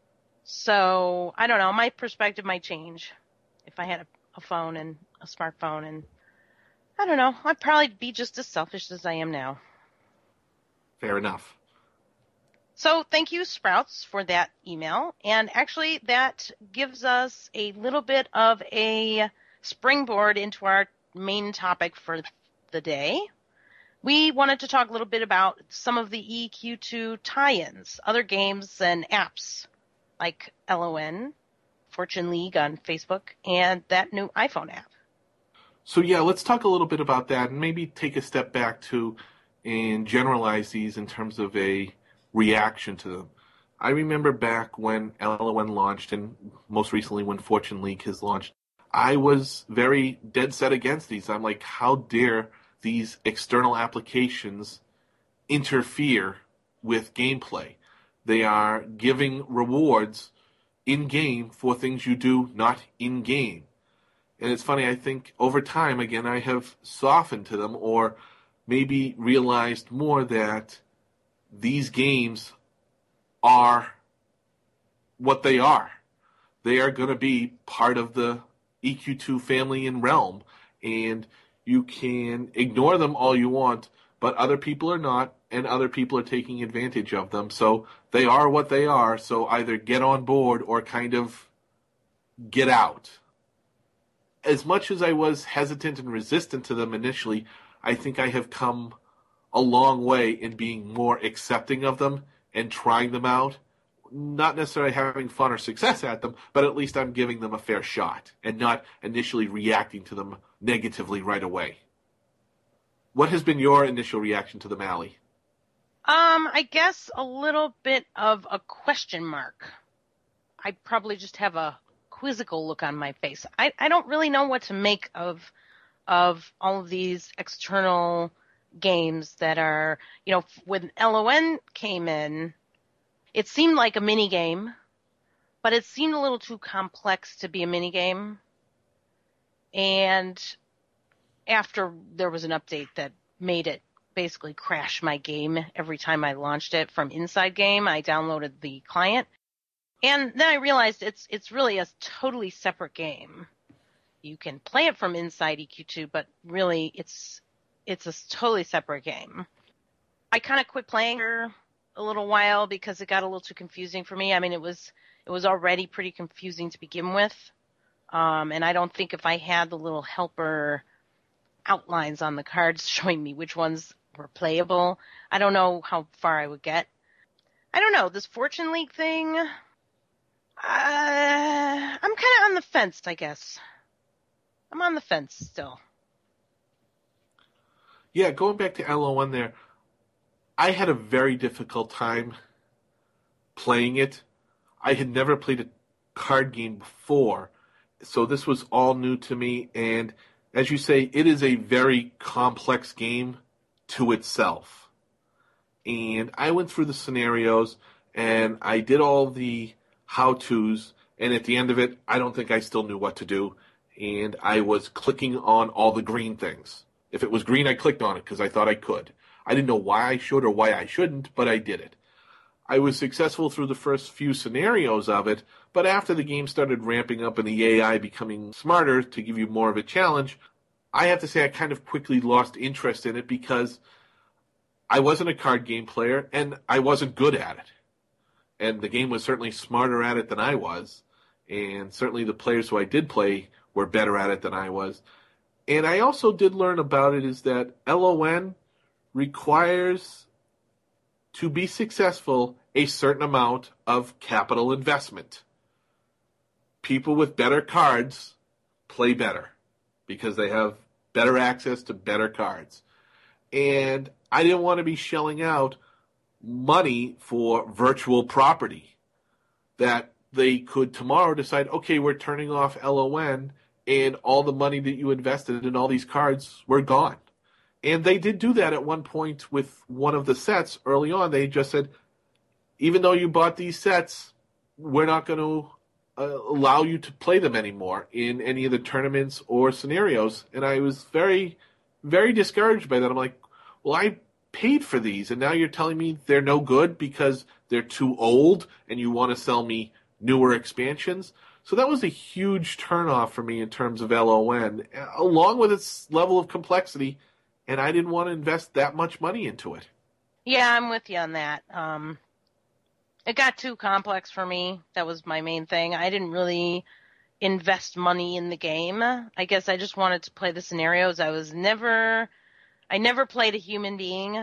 So, I don't know, my perspective might change if I had a phone and a smartphone, and I don't know, I'd probably be just as selfish as I am now. Fair enough. So, thank you, Sprouts, for that email, and actually that gives us a little bit of a springboard into our main topic for the day, We wanted to talk a little bit about some of the EQ2 tie-ins, other games and apps like LON, Fortune League on Facebook, and that new iPhone app. So yeah, let's talk a little bit about that and maybe take a step back to and generalize these in terms of a reaction to them. I remember back when LON launched and most recently when Fortune League has launched, I was very dead set against these. I'm like, how dare these external applications interfere with gameplay? They are giving rewards in-game for things you do not in-game. And it's funny, I think over time, again, I have softened to them or maybe realized more that these games are what they are. They are going to be part of the EQ2 family and realm, and you can ignore them all you want, but other people are not, and other people are taking advantage of them. So they are what they are, so either get on board or kind of get out. As much as I was hesitant and resistant to them initially, I think I have come a long way in being more accepting of them and trying them out. Not necessarily having fun or success at them, but at least I'm giving them a fair shot and not initially reacting to them negatively right away. What has been your initial reaction to them, Allie? I guess a little bit of a question mark. I probably just have a quizzical look on my face. I don't really know what to make of all of these external games that are, when LON came in, it seemed like a mini game, but it seemed a little too complex to be a mini game. And after there was an update that made it basically crash my game every time I launched it from Inside Game, I downloaded the client. And then I realized it's really a totally separate game. You can play it from inside EQ2, but really it's a totally separate game. I kind of quit playing for a little while because it got a little too confusing for me. I mean, it was already pretty confusing to begin with. And I don't think if I had the little helper outlines on the cards showing me which ones were playable, I don't know how far I would get. I don't know. This Fortune League thing, I'm kind of on the fence, I guess. I'm on the fence still. Yeah, going back to LON there, I had a very difficult time playing it. I had never played a card game before, so this was all new to me. And as you say, it is a very complex game to itself. And I went through the scenarios, and I did all the how-tos, and at the end of it, I don't think I still knew what to do. And I was clicking on all the green things. If it was green, I clicked on it because I thought I could. I didn't know why I should or why I shouldn't, but I did it. I was successful through the first few scenarios of it, but after the game started ramping up and the AI becoming smarter to give you more of a challenge, I have to say I kind of quickly lost interest in it because I wasn't a card game player and I wasn't good at it. And the game was certainly smarter at it than I was, and certainly the players who I did play were better at it than I was. And I also did learn about it is that LON requires, to be successful, a certain amount of capital investment. People with better cards play better because they have better access to better cards. And I didn't want to be shelling out money for virtual property that they could tomorrow decide, okay, we're turning off LON and all the money that you invested in all these cards were gone. And they did do that at one point with one of the sets early on. They just said, even though you bought these sets, we're not going to allow you to play them anymore in any of the tournaments or scenarios. And I was very, very discouraged by that. I'm like, well, I paid for these, and now you're telling me they're no good because they're too old and you want to sell me newer expansions? So that was a huge turnoff for me in terms of LON, along with its level of complexity, and I didn't want to invest that much money into it. Yeah, I'm with you on that. It got too complex for me. That was my main thing. I didn't really invest money in the game. I guess I just wanted to play the scenarios. I was never I never played a human being.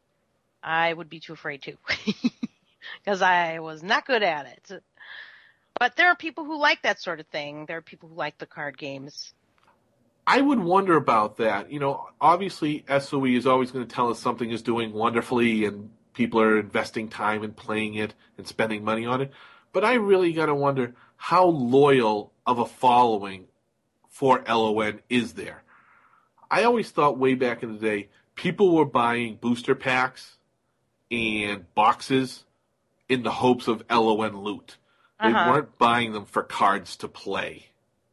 I would be too afraid to, because I was not good at it. But there are people who like that sort of thing. There are people who like the card games. I would wonder about that. Obviously, SOE is always going to tell us something is doing wonderfully and people are investing time in playing it and spending money on it. But I really got to wonder how loyal of a following for LON is there. I always thought way back in the day, people were buying booster packs and boxes in the hopes of LON loot. They weren't buying them for cards to play.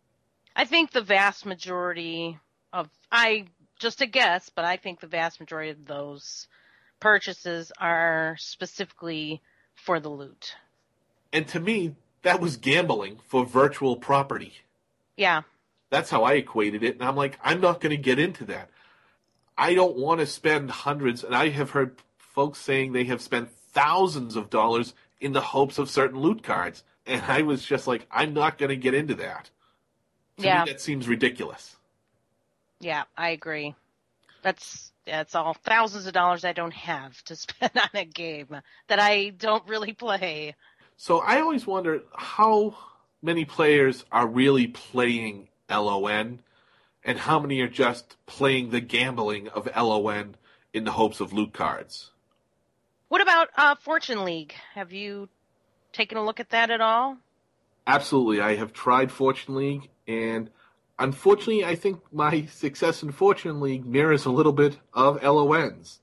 I think the vast majority of, just a guess, but I think the vast majority of those purchases are specifically for the loot. And to me, that was gambling for virtual property. Yeah. That's how I equated it. And I'm like, I'm not going to get into that. I don't want to spend hundreds, and I have heard folks saying they have spent thousands of dollars in the hopes of certain loot cards. And I was just like, I'm not going to get into that. To me, that seems ridiculous. Yeah, I agree. That's all thousands of dollars I don't have to spend on a game that I don't really play. So I always wonder how many players are really playing LON and how many are just playing the gambling of LON in the hopes of loot cards. What about Fortune League? Have you taken a look at that at all? Absolutely. I have tried Fortune League, and unfortunately, I think my success in Fortune League mirrors a little bit of LON's.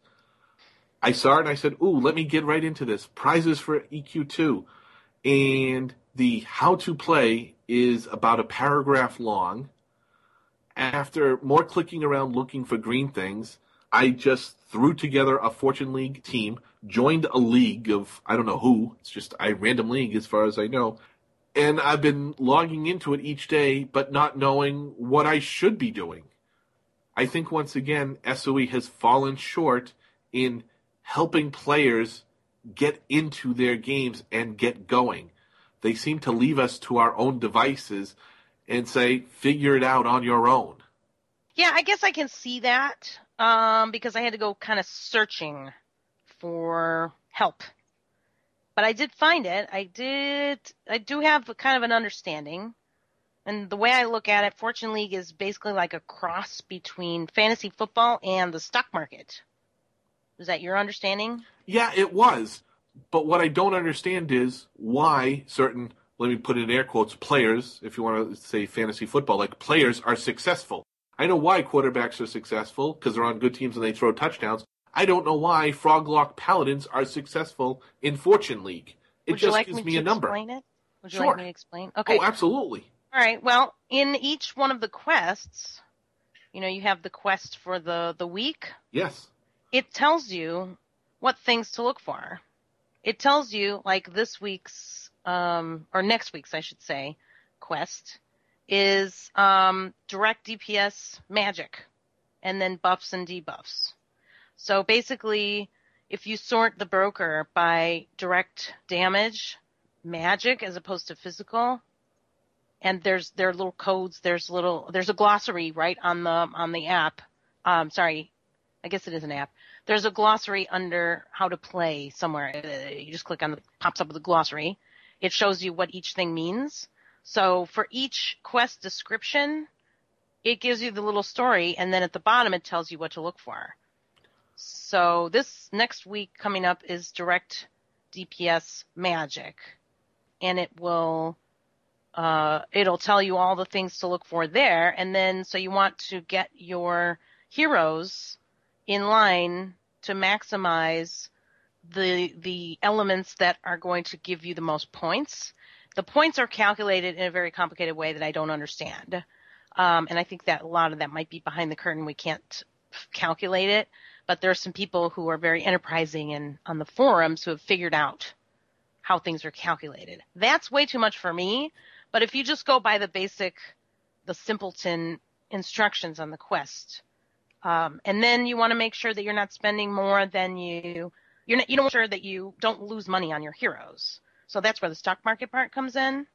I saw it and I said, ooh, let me get right into this. Prizes for EQ2. And the how to play is about a paragraph long. After more clicking around looking for green things, I just threw together a Fortune League team, joined a league of, I don't know who, it's just a random league as far as I know, and I've been logging into it each day, but not knowing what I should be doing. I think once again, SOE has fallen short in helping players get into their games and get going. They seem to leave us to our own devices and say, figure it out on your own. Yeah, I guess I can see that because I had to go kind of searching for help. But I did find it. I do have kind of an understanding. And the way I look at it, Fortune League is basically like a cross between fantasy football and the stock market. Is that your understanding? Yeah, it was. But what I don't understand is why certain, let me put it in air quotes, players, if you want to say fantasy football, like players are successful. I know why quarterbacks are successful, because they're on good teams and they throw touchdowns. I don't know why Froglock Paladins are successful in Fortune League. It just gives me a number. Would you like me to explain it? Would you Sure. like me to explain? Okay. Oh, absolutely. All right. Well, in each one of the quests, you have the quest for the week. Yes. It tells you what things to look for. It tells you, like this week's, or next week's, I should say, quest is direct DPS magic, and then buffs and debuffs. So basically, if you sort the broker by direct damage, magic as opposed to physical, and there are little codes, there's a glossary right on the app. Sorry, I guess it is an app. There's a glossary under how to play somewhere. You just click on it, pops up with a glossary. It shows you what each thing means. So for each quest description, it gives you the little story, and then at the bottom it tells you what to look for. So this next week coming up is direct DPS magic, and it'll tell you all the things to look for there. And then so you want to get your heroes in line to maximize the elements that are going to give you the most points. The points are calculated in a very complicated way that I don't understand. And I think that a lot of that might be behind the curtain. We can't calculate it, but there are some people who are very enterprising and on the forums who have figured out how things are calculated. That's way too much for me. But if you just go by the simpleton instructions on the quest, and then you want to make sure that you're not spending more than you don't make sure that you don't lose money on your heroes. So that's where the stock market part comes in.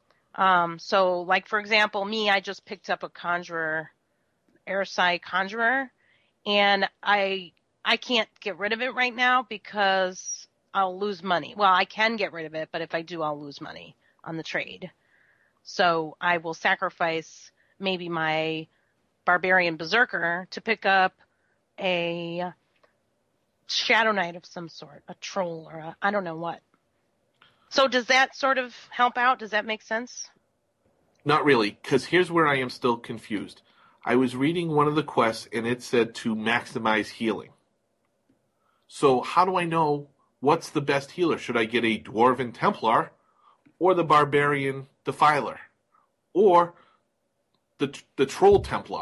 So like, for example, I just picked up a Conjurer, Airsight Conjurer, and I can't get rid of it right now because I'll lose money. Well, I can get rid of it, but if I do, I'll lose money on the trade. So I will sacrifice maybe my Barbarian Berserker to pick up a Shadow Knight of some sort, a troll or I don't know what. So does that sort of help out? Does that make sense? Not really, because here's where I am still confused. I was reading one of the quests, and it said to maximize healing. So how do I know what's the best healer? Should I get a Dwarven Templar or the Barbarian Defiler? Or the Troll Templar?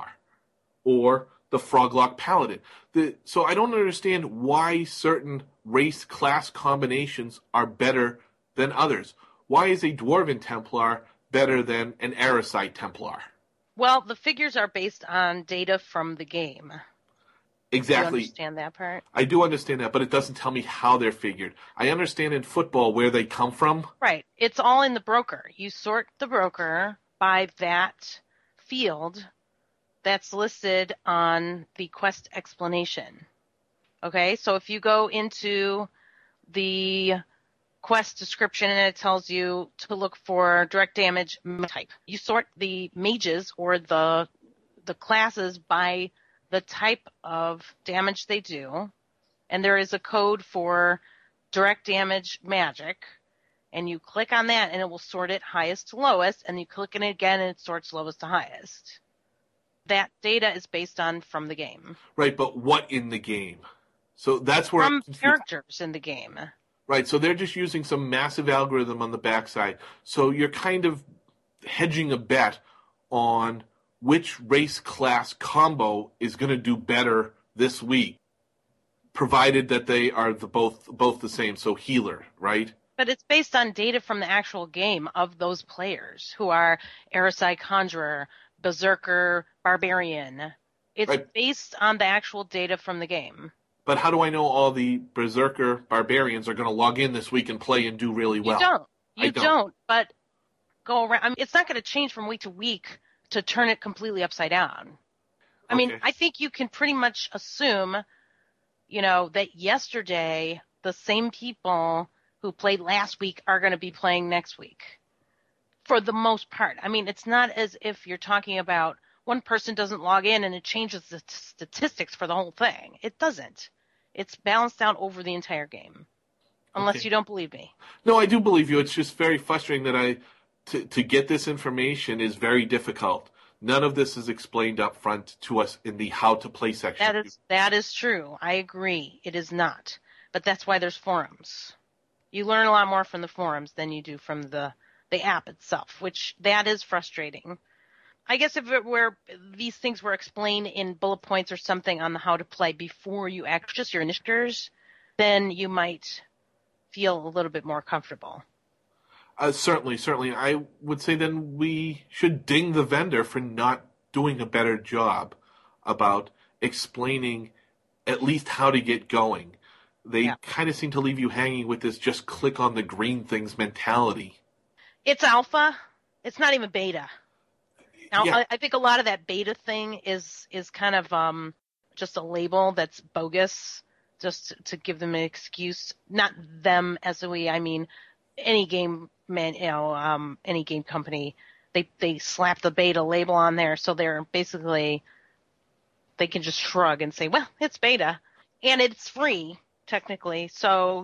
Or the Froglock Paladin? So I don't understand why certain race class combinations are better than others. Why is a Dwarven Templar better than an Arasite Templar? Well, the figures are based on data from the game. Exactly. Do you understand that part? I do understand that, but it doesn't tell me how they're figured. I understand in football where they come from. Right. It's all in the broker. You sort the broker by that field that's listed on the quest explanation. Okay? So if you go into the quest description and it tells you to look for direct damage type, you sort the mages or the classes by the type of damage they do, and there is a code for direct damage magic, and you click on that and it will sort it highest to lowest, and you click on it again and it sorts lowest to highest. That data is based on from the game. Right, but what in the game? So that's where from characters in the game. Right, so they're just using some massive algorithm on the backside. So you're kind of hedging a bet on which race class combo is going to do better this week, provided that they are both the same, so healer, right? But it's based on data from the actual game of those players who are Arasai Conjurer, Berserker, Barbarian. It's right. Based on the actual data from the game. But how do I know all the Berserker Barbarians are going to log in this week and play and do really well? You don't. But go around. I mean, it's not going to change from week to week to turn it completely upside down. I mean, I think you can pretty much assume, that yesterday the same people who played last week are going to be playing next week for the most part. I mean, it's not as if you're talking about one person doesn't log in and it changes the statistics for the whole thing. It doesn't. It's balanced out over the entire game. Unless you don't believe me. No, I do believe you. It's just very frustrating that to get this information is very difficult. None of this is explained up front to us in the how to play section. That is true. I agree. It is not. But that's why there's forums. You learn a lot more from the forums than you do from the app itself, which that is frustrating. I guess if these things were explained in bullet points or something on the how to play before you just your initiators, then you might feel a little bit more comfortable. Certainly. I would say then we should ding the vendor for not doing a better job about explaining at least how to get going. They kind of seem to leave you hanging with this just click on the green things mentality. It's alpha. It's not even beta. Now, I think a lot of that beta thing is kind of just a label that's bogus, just to give them an excuse. Not them as I mean any game any game company. They slap the beta label on there, so they're basically they can just shrug and say, well, it's beta, and it's free technically. So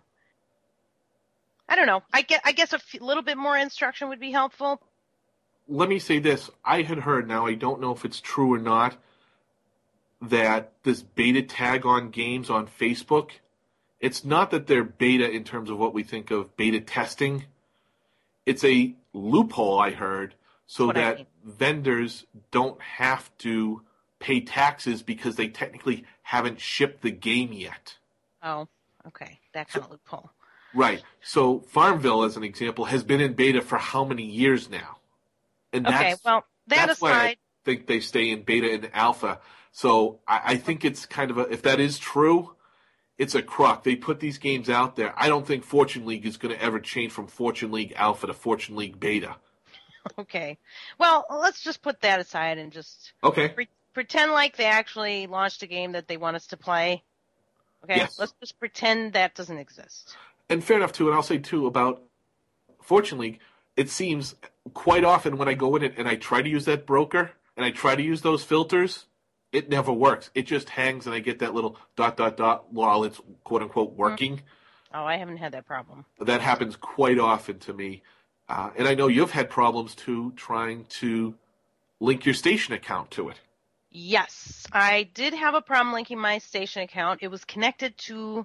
I don't know. I guess a little bit more instruction would be helpful. Let me say this. I had heard, now I don't know if it's true or not, that this beta tag on games on Facebook, it's not that they're beta in terms of what we think of beta testing. It's a loophole, I heard, so that vendors don't have to pay taxes because they technically haven't shipped the game yet. Oh, okay. That kind of loophole. Right. So Farmville, as an example, has been in beta for how many years now? And that's why I think they stay in beta and alpha. So I think it's kind of if that is true, it's a crock. They put these games out there. I don't think Fortune League is going to ever change from Fortune League Alpha to Fortune League Beta. Okay. Well, let's just put that aside and just pretend like they actually launched a game that they want us to play. Okay? Yes. Let's just pretend that doesn't exist. And fair enough, too. And I'll say, too, about Fortune League, it seems quite often when I go in it and I try to use that broker and I try to use those filters, it never works. It just hangs and I get that little ... while it's quote-unquote working. Oh, I haven't had that problem. That happens quite often to me. And I know you've had problems, too, trying to link your station account to it. Yes, I did have a problem linking my station account. It was connected to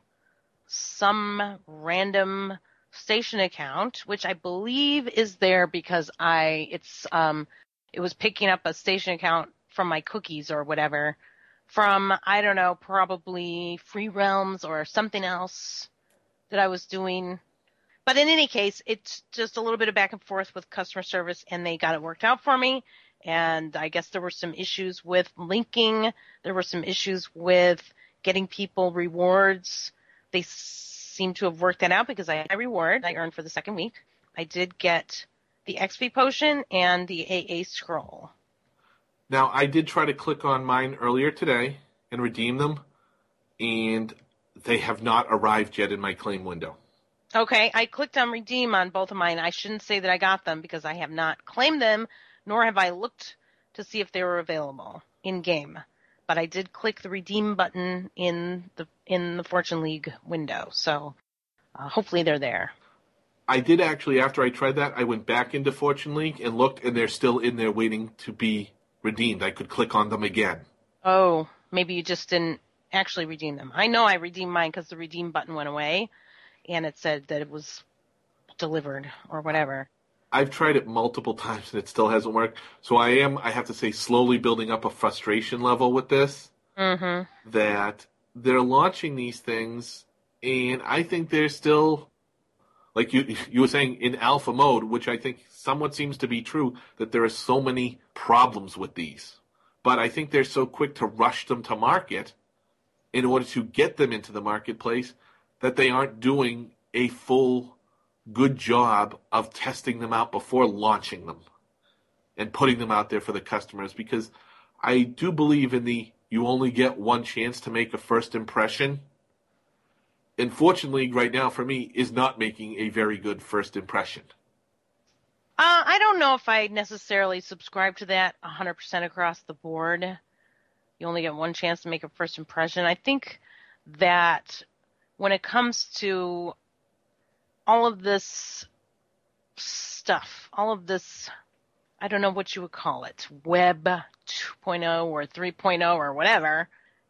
some random station account, which I believe is there because it was picking up a station account from my cookies or whatever from, I don't know, probably Free Realms or something else that I was doing. But in any case, it's just a little bit of back and forth with customer service, and they got it worked out for me. And I guess there were some issues with linking. There were some issues with getting people rewards. They seem to have worked that out because I had a reward I earned for the second week. I did get the XP potion and the AA scroll. Now, I did try to click on mine earlier today and redeem them, and they have not arrived yet in my claim window. Okay, I clicked on redeem on both of mine. I shouldn't say that I got them because I have not claimed them, nor have I looked to see if they were available in-game. But I did click the redeem button in the Fortune League window, so hopefully they're there. I did actually, after I tried that, I went back into Fortune League and looked, and they're still in there waiting to be redeemed. I could click on them again. Oh, maybe you just didn't actually redeem them. I know I redeemed mine because the redeem button went away, and it said that it was delivered or whatever. I've tried it multiple times, and it still hasn't worked. So I have to say, slowly building up a frustration level with this. Mm-hmm. That they're launching these things, and I think they're still, like you were saying, in alpha mode, which I think somewhat seems to be true, that there are so many problems with these. But I think they're so quick to rush them to market in order to get them into the marketplace that they aren't doing a full good job of testing them out before launching them and putting them out there for the customers. Because I do believe in you only get one chance to make a first impression. And Fortune League right now, for me, is not making a very good first impression. I don't know if I necessarily subscribe to that 100% across the board. You only get one chance to make a first impression. I think that when it comes to all of this stuff, all of this, I don't know what you would call it, Web 2.0 or 3.0 or whatever,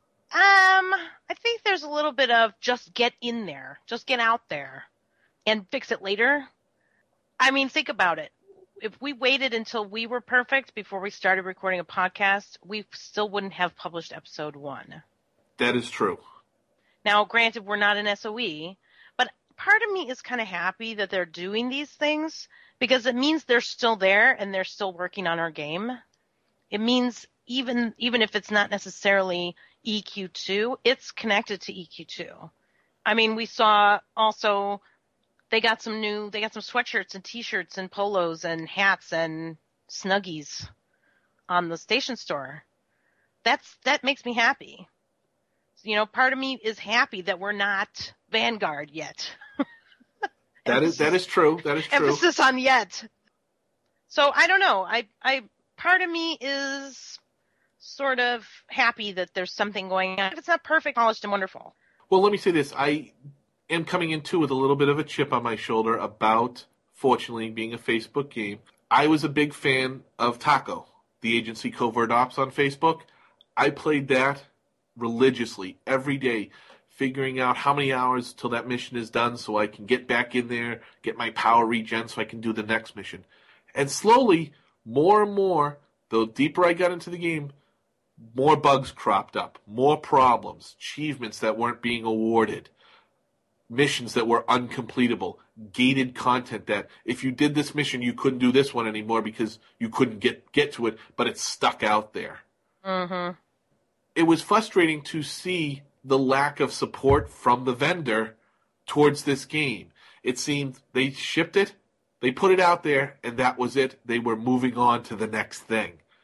I think there's a little bit of just get in there, just get out there and fix it later. I mean, think about it. If we waited until we were perfect before we started recording a podcast, we still wouldn't have published episode 1. That is true. Now, granted, we're not an SOE, but part of me is kind of happy that they're doing these things because it means they're still there and they're still working on our game. It means even if it's not necessarily EQ2, it's connected to EQ2. I mean, we saw also they got some sweatshirts and t-shirts and polos and hats and Snuggies on the station store. That makes me happy. You know, part of me is happy that we're not Vanguard yet. That is true. That is true. Emphasis on yet. So I don't know. I part of me is sort of happy that there's something going on. If it's not perfect, polished, and wonderful. Well, let me say this. I am coming into with a little bit of a chip on my shoulder about, fortunately, being a Facebook game. I was a big fan of Taco, the agency Covert Ops on Facebook. I played that religiously every day, figuring out how many hours till that mission is done so I can get back in there, get my power regen so I can do the next mission. And slowly, more and more, the deeper I got into the game, more bugs cropped up, more problems, achievements that weren't being awarded, missions that were uncompletable, gated content that if you did this mission, you couldn't do this one anymore because you couldn't get to it, but it's stuck out there. Mm-hmm. It was frustrating to see the lack of support from the vendor towards this game. It seemed they shipped it, they put it out there, and that was it. They were moving on to the next thing.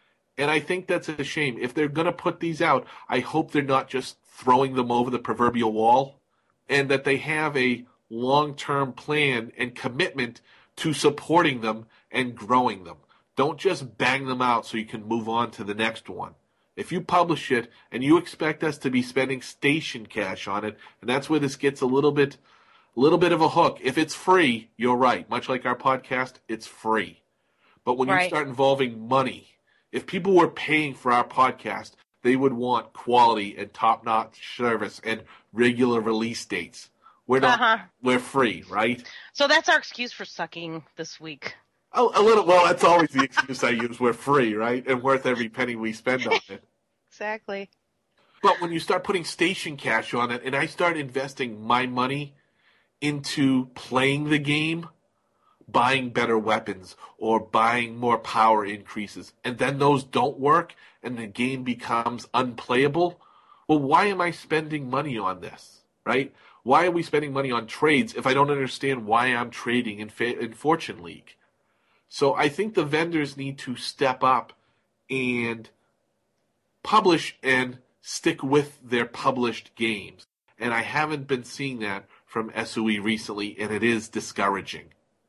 And I think that's a shame. If they're going to put these out, I hope they're not just throwing them over the proverbial wall, and that they have a long-term plan and commitment to supporting them and growing them. Don't just bang them out so you can move on to the next one. If you publish it and you expect us to be spending station cash on it, and that's where this gets a little bit of a hook. If it's free, you're right. Much like our podcast, it's free. But when you Right. start involving money, if people were paying for our podcast, they would want quality and top-notch service and regular release dates. We're not. Uh-huh. We're free, right? So that's our excuse for sucking this week. A little. Well, that's always the excuse I use. We're free, right? And worth every penny we spend on it. Exactly. But when you start putting station cash on it, and I start investing my money into playing the game, buying better weapons or buying more power increases, and then those don't work and the game becomes unplayable, well, why am I spending money on this, right? Why are we spending money on trades if I don't understand why I'm trading in Fortune League? So I think the vendors need to step up and publish and stick with their published games. And I haven't been seeing that from SOE recently, and it is discouraging.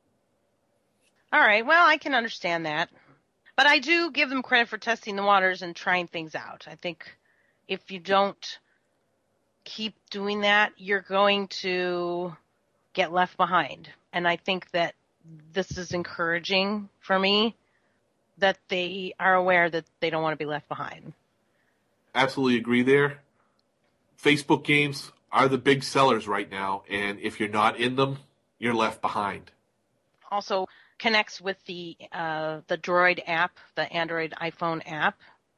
All right. Well, I can understand that. But I do give them credit for testing the waters and trying things out. I think if you don't keep doing that, you're going to get left behind. And I think that this is encouraging for me that they are aware that they don't want to be left behind. Absolutely agree there. Facebook games are the big sellers right now, and if you're not in them, you're left behind. Also connects with the Droid app, the Android iPhone app,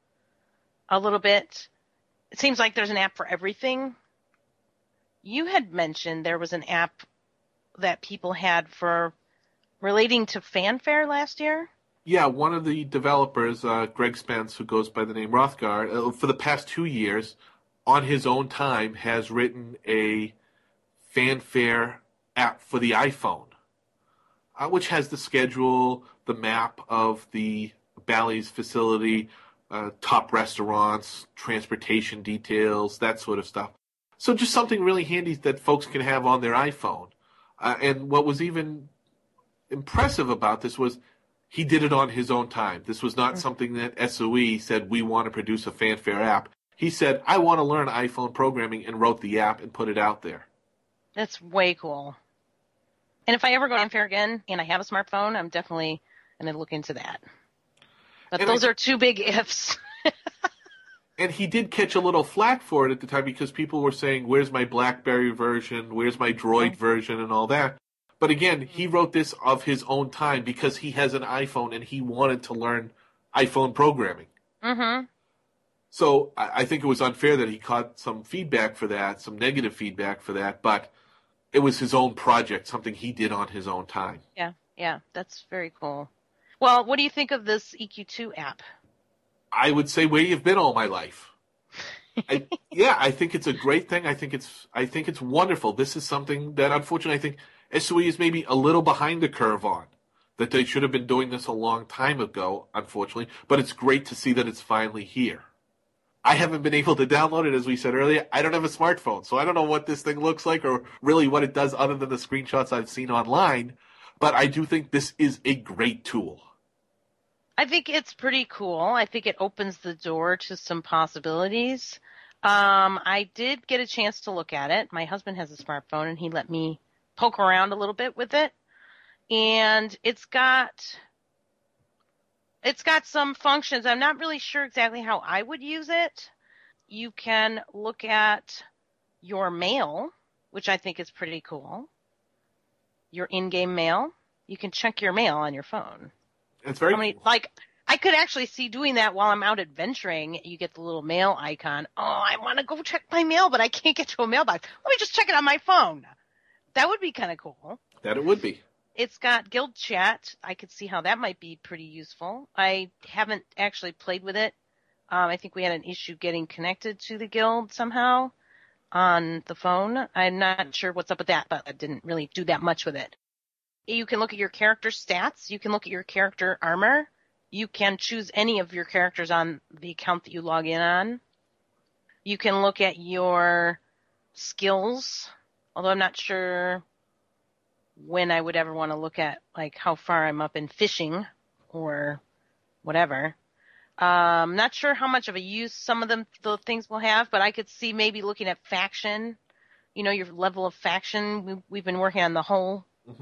a little bit. It seems like there's an app for everything. You had mentioned there was an app that people had for relating to Fanfare last year. Yeah, one of the developers, Greg Spence, who goes by the name Rothgar, for the past 2 years, on his own time, has written a Fanfare app for the iPhone, which has the schedule, the map of the Bally's facility, top restaurants, transportation details, that sort of stuff. So just something really handy that folks can have on their iPhone. And what was even impressive about this was he did it on his own time. This was not something that SOE said, we want to produce a Fanfare app. He said, I want to learn iPhone programming, and wrote the app and put it out there. That's way cool. And if I ever go to Fanfare again and I have a smartphone, I'm definitely going to look into that. But And those are two big ifs. And he did catch a little flack for it at the time because people were saying, where's my BlackBerry version, where's my Droid version, and all that. But again, he wrote this of his own time because he has an iPhone and he wanted to learn iPhone programming. Mm-hmm. So I think it was unfair that he caught some feedback for that, some negative feedback for that, but it was his own project, something he did on his own time. Yeah, that's very cool. Well, what do you think of this EQ2 app? I would say where you've been all my life. I think it's a great thing. I think it's wonderful. This is something that unfortunately I think SOE is maybe a little behind the curve on. That they should have been doing this a long time ago, unfortunately. But it's great to see that it's finally here. I haven't been able to download it, as we said earlier. I don't have a smartphone, so I don't know what this thing looks like or really what it does other than the screenshots I've seen online. But I do think this is a great tool. I think it's pretty cool. I think it opens the door to some possibilities. I did get a chance to look at it. My husband has a smartphone, and he let me poke around a little bit with it. And it's got some functions. I'm not really sure exactly how I would use it. You can look at your mail, which I think is pretty cool. Your in-game mail. You can check your mail on your phone. It's very cool. Like, I could actually see doing that while I'm out adventuring. You get the little mail icon. Oh, I want to go check my mail, but I can't get to a mailbox. Let me just check it on my phone. That would be kind of cool. That it would be. It's got guild chat. I could see how that might be pretty useful. I haven't actually played with it. I think we had an issue getting connected to the guild somehow on the phone. I'm not sure what's up with that, but I didn't really do that much with it. You can look at your character stats. You can look at your character armor. You can choose any of your characters on the account that you log in on. You can look at your skills, although I'm not sure when I would ever want to look at like how far I'm up in fishing or whatever. Not sure how much of a use some of the things will have, but I could see maybe looking at faction, your level of faction. We've been working on the whole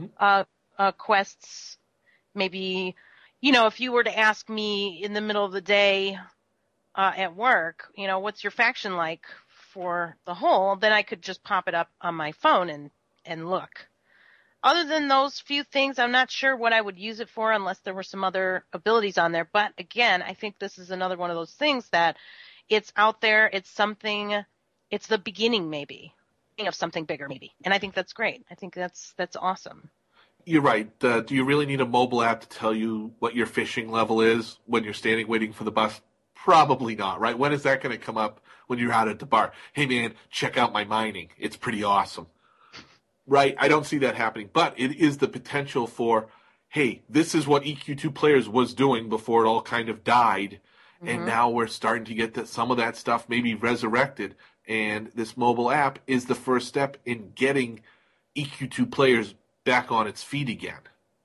quests. Maybe, if you were to ask me in the middle of the day at work, what's your faction like for the whole, then I could just pop it up on my phone and look. Other than those few things, I'm not sure what I would use it for unless there were some other abilities on there. But again, I think this is another one of those things that it's out there. It's something, it's the beginning maybe of something bigger maybe. And I think that's great. I think that's awesome. You're right. Do you really need a mobile app to tell you what your fishing level is when you're standing waiting for the bus? Probably not, right? When is that going to come up when you're out at the bar? Hey man, check out my mining. It's pretty awesome. Right, I don't see that happening, but it is the potential for, hey, this is what EQ2 Players was doing before it all kind of died, and now we're starting to get some of that stuff maybe resurrected, and this mobile app is the first step in getting EQ2 Players back on its feet again.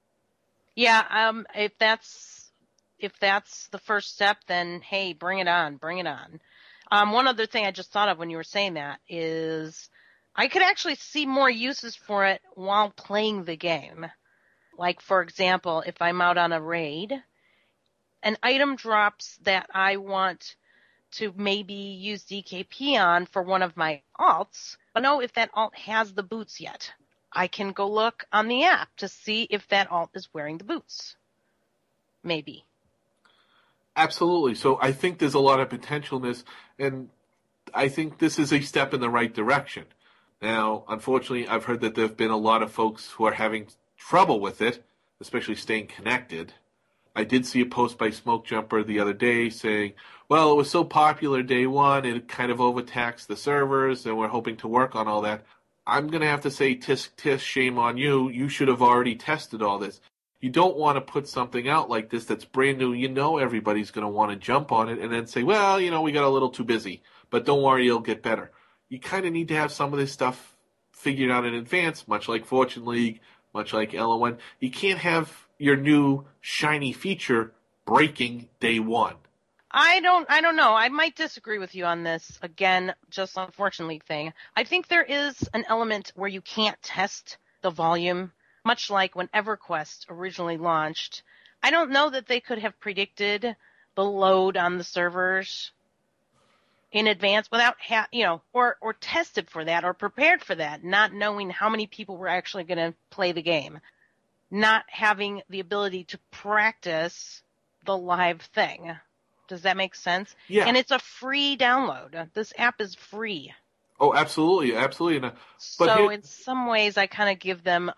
Yeah, if that's the first step, then hey, bring it on. One other thing I just thought of when you were saying that is I could actually see more uses for it while playing the game. Like, for example, if I'm out on a raid, an item drops that I want to maybe use DKP on for one of my alts, but know if that alt has the boots yet. I can go look on the app to see if that alt is wearing the boots. Maybe. Absolutely. So I think there's a lot of potential in this, and I think this is a step in the right direction. Now, unfortunately, I've heard that there have been a lot of folks who are having trouble with it, especially staying connected. I did see a post by Smokejumper the other day saying, well, it was so popular day one, it kind of overtaxed the servers, and we're hoping to work on all that. I'm going to have to say, tisk, tisk, shame on you. You should have already tested all this. You don't want to put something out like this that's brand new. Everybody's going to want to jump on it and then say, well, we got a little too busy. But don't worry, it'll get better. You kind of need to have some of this stuff figured out in advance, much like Fortune League, much like LON. You can't have your new shiny feature breaking day one. I don't know. I might disagree with you on this. Again, just on the Fortune League thing. I think there is an element where you can't test the volume, much like when EverQuest originally launched. I don't know that they could have predicted the load on the servers in advance without, or tested for that or prepared for that, not knowing how many people were actually going to play the game, not having the ability to practice the live thing. Does that make sense? Yeah. And it's a free download. This app is free. Oh, absolutely, absolutely. So in some ways, I kind of give them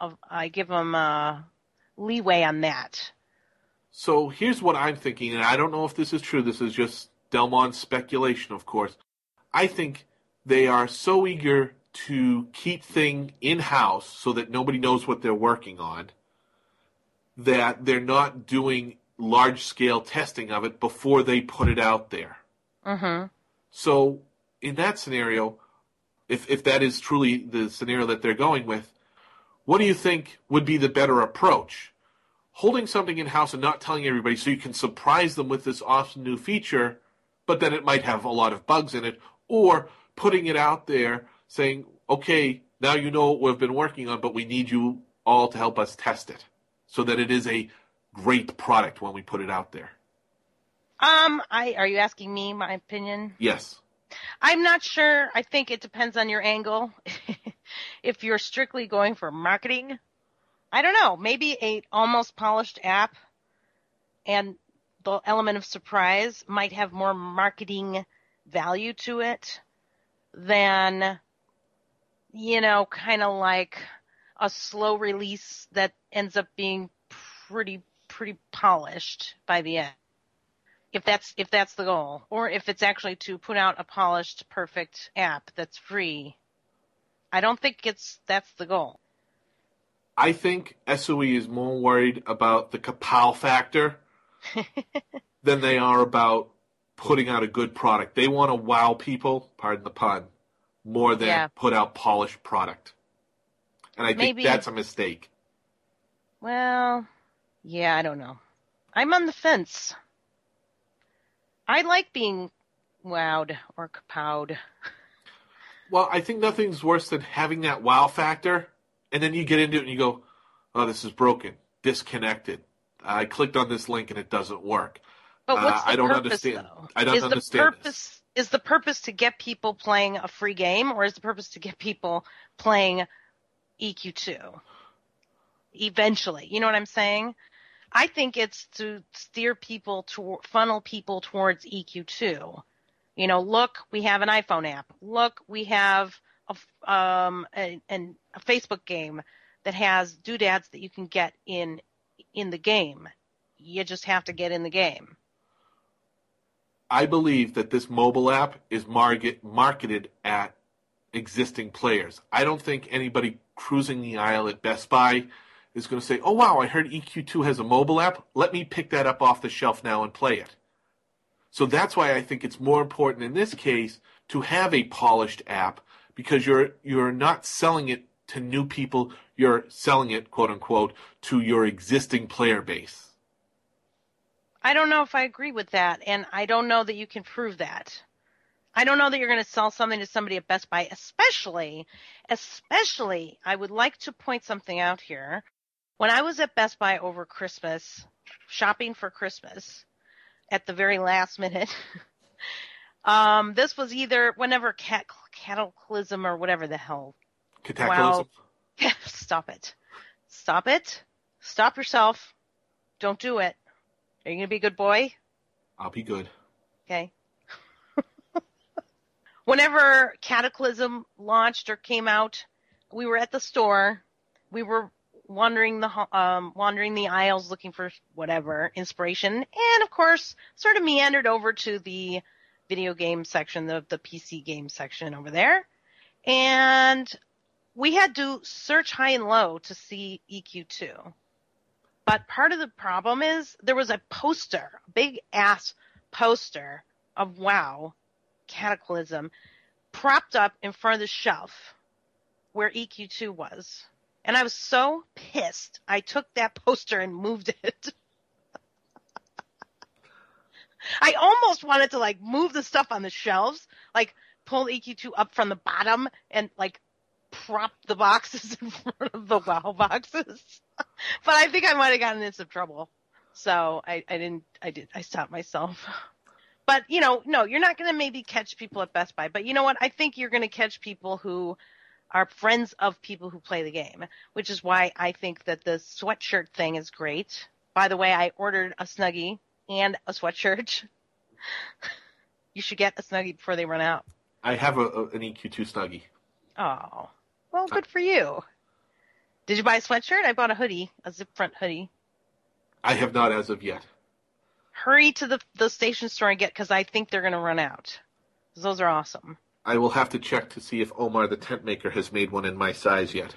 leeway on that. So here's what I'm thinking, and I don't know if this is true. This is just Delmon's speculation, of course. I think they are so eager to keep things in-house so that nobody knows what they're working on that they're not doing large-scale testing of it before they put it out there. Mm-hmm. So in that scenario, if that is truly the scenario that they're going with, what do you think would be the better approach? Holding something in-house and not telling everybody so you can surprise them with this awesome new feature, but then it might have a lot of bugs in it, or putting it out there saying, okay, now you know what we've been working on, but we need you all to help us test it so that it is a great product when we put it out there. Are you asking me my opinion? Yes. I'm not sure. I think it depends on your angle. If you're strictly going for marketing, I don't know, maybe a almost polished app and the element of surprise might have more marketing value to it than, kind of like a slow release that ends up being pretty polished by the end. If that's the goal, or if it's actually to put out a polished, perfect app that's free, I don't think that's the goal. I think SOE is more worried about the kapow factor than they are about putting out a good product. They want to wow people, pardon the pun, more than put out polished product. And I think that's a mistake. Well, yeah, I don't know. I'm on the fence. I like being wowed or kapowed. Well, I think nothing's worse than having that wow factor, and then you get into it and you go, oh, this is broken, disconnected. I clicked on this link and it doesn't work. But what's the purpose, understand. Though? I don't understand this. Is the purpose to get people playing a free game, or is the purpose to get people playing EQ2? Eventually, you know what I'm saying? I think it's to steer people funnel people towards EQ2. You know, look, we have an iPhone app. Look, we have a Facebook game that has doodads that you can get in the game. You just have to get in the game. I believe that this mobile app is marketed at existing players. I don't think anybody cruising the aisle at Best Buy is going to say, oh, wow, I heard EQ2 has a mobile app. Let me pick that up off the shelf now and play it. So that's why I think it's more important in this case to have a polished app, because you're not selling it to new people. You're selling it, quote unquote, to your existing player base. I don't know if I agree with that, and I don't know that you can prove that. I don't know that you're going to sell something to somebody at Best Buy, especially, I would like to point something out here. When I was at Best Buy over Christmas, shopping for Christmas, at the very last minute, this was either whenever Cataclysm or whatever the hell. Cataclysm? Wow. Stop it. Stop it. Stop yourself. Don't do it. Are you going to be a good boy? I'll be good. Okay. Whenever Cataclysm launched or came out, we were at the store. We were wandering the aisles looking for whatever inspiration, and of course, sort of meandered over to the video game section, the PC game section over there, and we had to search high and low to see EQ2. But part of the problem is there was a poster, a big ass poster of WoW Cataclysm propped up in front of the shelf where EQ2 was. And I was so pissed, I took that poster and moved it. I almost wanted to, move the stuff on the shelves, pull EQ2 up from the bottom and, prop the boxes in front of the WoW boxes. But I think I might have gotten into some trouble. So I stopped myself. But, no, you're not going to maybe catch people at Best Buy. But you know what? I think you're going to catch people who are friends of people who play the game, which is why I think that the sweatshirt thing is great. By the way, I ordered a Snuggie and a sweatshirt. You should get a Snuggie before they run out. I have an EQ2 Snuggie. Oh, well, good for you. Did you buy a sweatshirt? I bought a hoodie, a zip front hoodie. I have not as of yet. Hurry to the station store and get, because I think they're going to run out. Those are awesome. I will have to check to see if Omar the tent maker has made one in my size yet.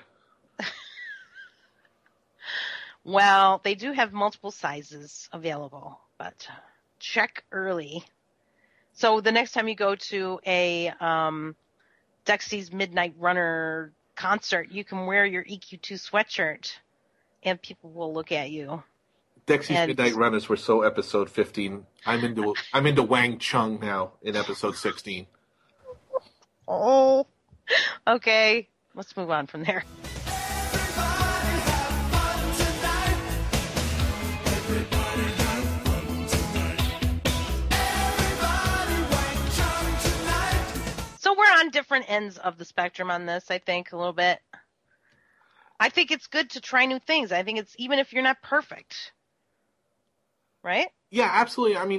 Well, they do have multiple sizes available, but check early. So the next time you go to a Dexy's Midnight Runner concert, you can wear your EQ2 sweatshirt, and people will look at you. Dexy's Midnight Runners were so episode 15. I'm into Wang Chung now in episode 16. Oh, okay. Let's move on from there. So we're on different ends of the spectrum on this, I think, a little bit. I think it's good to try new things. I think it's, even if you're not perfect. Right? Yeah, absolutely. I mean,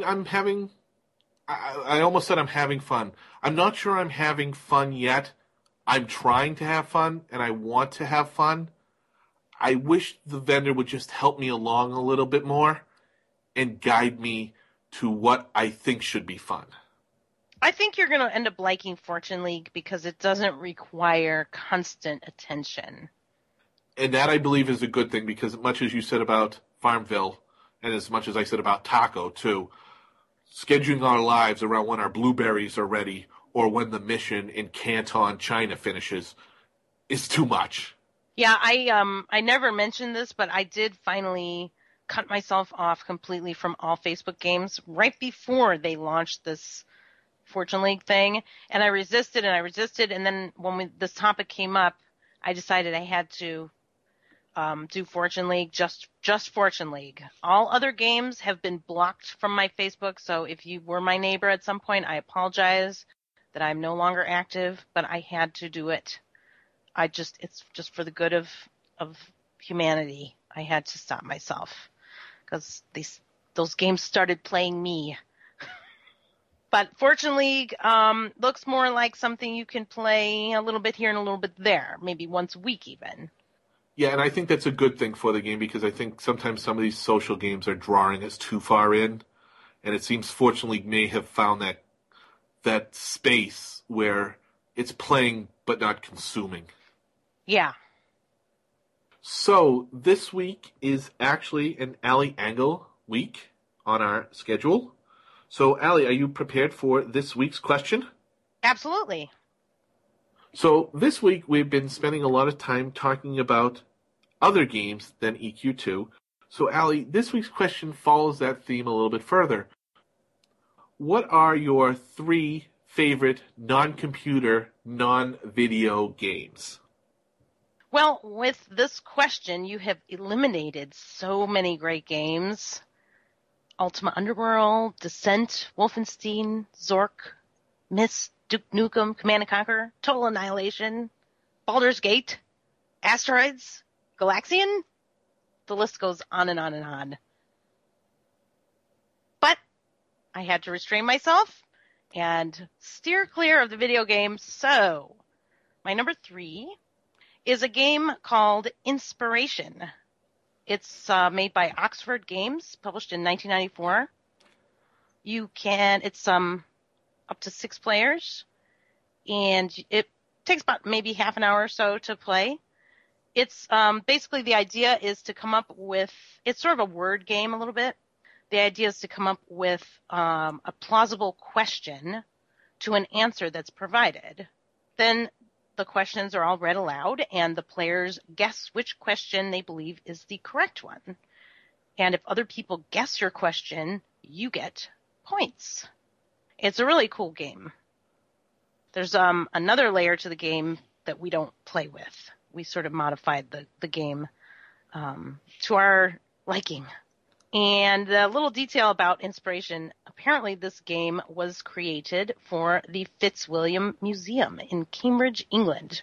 I almost said I'm having fun. I'm not sure I'm having fun yet. I'm trying to have fun, and I want to have fun. I wish the vendor would just help me along a little bit more and guide me to what I think should be fun. I think you're going to end up liking Fortune League because it doesn't require constant attention. And that, I believe, is a good thing, because much as you said about Farmville, and as much as I said about Taco, too, scheduling our lives around when our blueberries are ready or when the mission in Canton, China finishes is too much. Yeah, I never mentioned this, but I did finally cut myself off completely from all Facebook games right before they launched this Fortune League thing, and I resisted and I resisted, and then when this topic came up, I decided I had to do Fortune League, just Fortune League. All other games have been blocked from my Facebook, so if you were my neighbor at some point, I apologize that I'm no longer active, but I had to do it. It's just for the good of humanity. I had to stop myself because those games started playing me. But Fortune League looks more like something you can play a little bit here and a little bit there, maybe once a week even. Yeah, and I think that's a good thing for the game because I think sometimes some of these social games are drawing us too far in, and it seems Fortune League may have found that space where it's playing but not consuming. Yeah. So this week is actually an Allie Angle week on our schedule. So Allie, are you prepared for this week's question? Absolutely. So this week we've been spending a lot of time talking about other games than EQ2. So Allie, this week's question follows that theme a little bit further. What are your 3 favorite non-computer, non-video games? Well, with this question, you have eliminated so many great games. Ultima Underworld, Descent, Wolfenstein, Zork, Myst, Duke Nukem, Command & Conquer, Total Annihilation, Baldur's Gate, Asteroids, Galaxian. The list goes on and on and on. But I had to restrain myself and steer clear of the video games. So my number 3 is a game called Inspiration. It's made by Oxford Games, published in 1994. It's up to 6 players, and it takes about maybe half an hour or so to play. It's basically the idea is to come up with, it's sort of a word game a little bit. The idea is to come up with a plausible question to an answer that's provided. Then the questions are all read aloud, and the players guess which question they believe is the correct one. And if other people guess your question, you get points. It's a really cool game. There's another layer to the game that we don't play with. We sort of modified the game to our liking. And a little detail about Inspiration. Apparently this game was created for the Fitzwilliam Museum in Cambridge, England,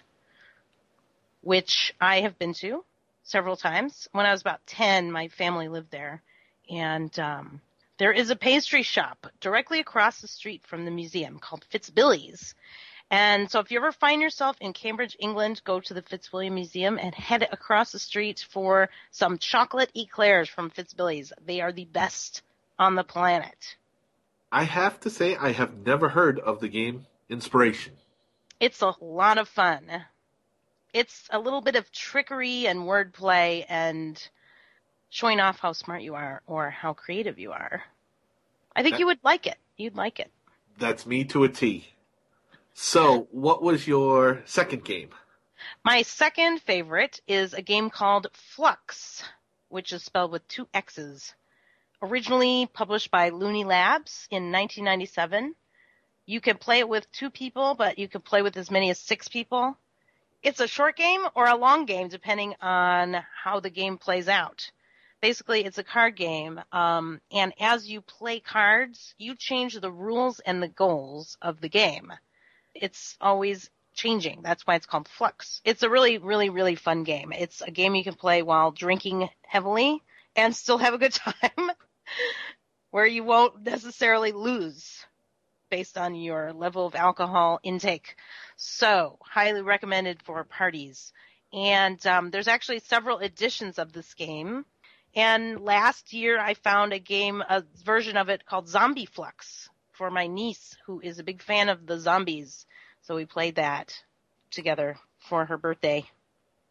which I have been to several times. When I was about 10, my family lived there. And there is a pastry shop directly across the street from the museum called Fitzbilly's. And so if you ever find yourself in Cambridge, England, go to the Fitzwilliam Museum and head across the street for some chocolate eclairs from Fitzbilly's. They are the best on the planet. I have to say I have never heard of the game Inspiration. It's a lot of fun. It's a little bit of trickery and wordplay and showing off how smart you are or how creative you are. I think you would like it. You'd like it. That's me to a T. So, what was your second game? My second favorite is a game called Flux, which is spelled with 2 X's. Originally published by Looney Labs in 1997. You can play it with 2 people, but you can play with as many as 6 people. It's a short game or a long game, depending on how the game plays out. Basically, it's a card game, and as you play cards, you change the rules and the goals of the game. It's always changing. That's why it's called Flux. It's a really, really, really fun game. It's a game you can play while drinking heavily and still have a good time, where you won't necessarily lose based on your level of alcohol intake. So, highly recommended for parties. And there's actually several editions of this game. And last year I found a version of it called Zombie Flux for my niece, who is a big fan of the zombies. So we played that together for her birthday.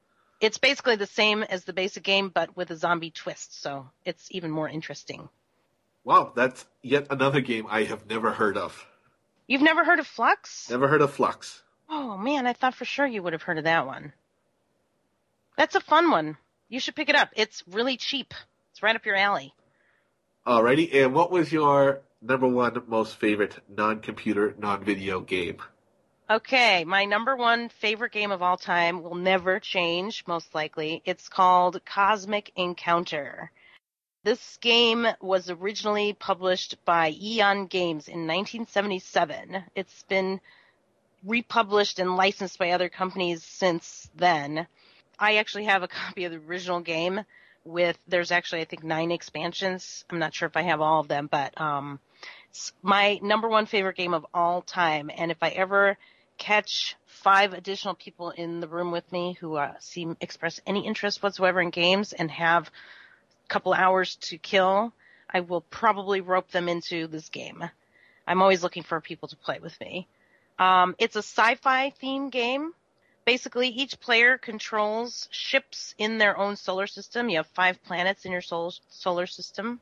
It's basically the same as the basic game, but with a zombie twist, so it's even more interesting. Wow, that's yet another game I have never heard of. You've never heard of Flux? Never heard of Flux. Oh, man, I thought for sure you would have heard of that one. That's a fun one. You should pick it up. It's really cheap. It's right up your alley. Alrighty, and what was your number one most favorite non-computer, non-video game? Okay, my number one favorite game of all time will never change, most likely. It's called Cosmic Encounter. This game was originally published by Eon Games in 1977. It's been republished and licensed by other companies since then. I actually have a copy of the original game there's actually, I think, 9 expansions. I'm not sure if I have all of them, but it's my number one favorite game of all time. And if I ever catch 5 additional people in the room with me who express any interest whatsoever in games and have a couple hours to kill, I will probably rope them into this game. I'm always looking for people to play with me. It's a sci-fi themed game. Basically, each player controls ships in their own solar system. You have 5 planets in your solar system.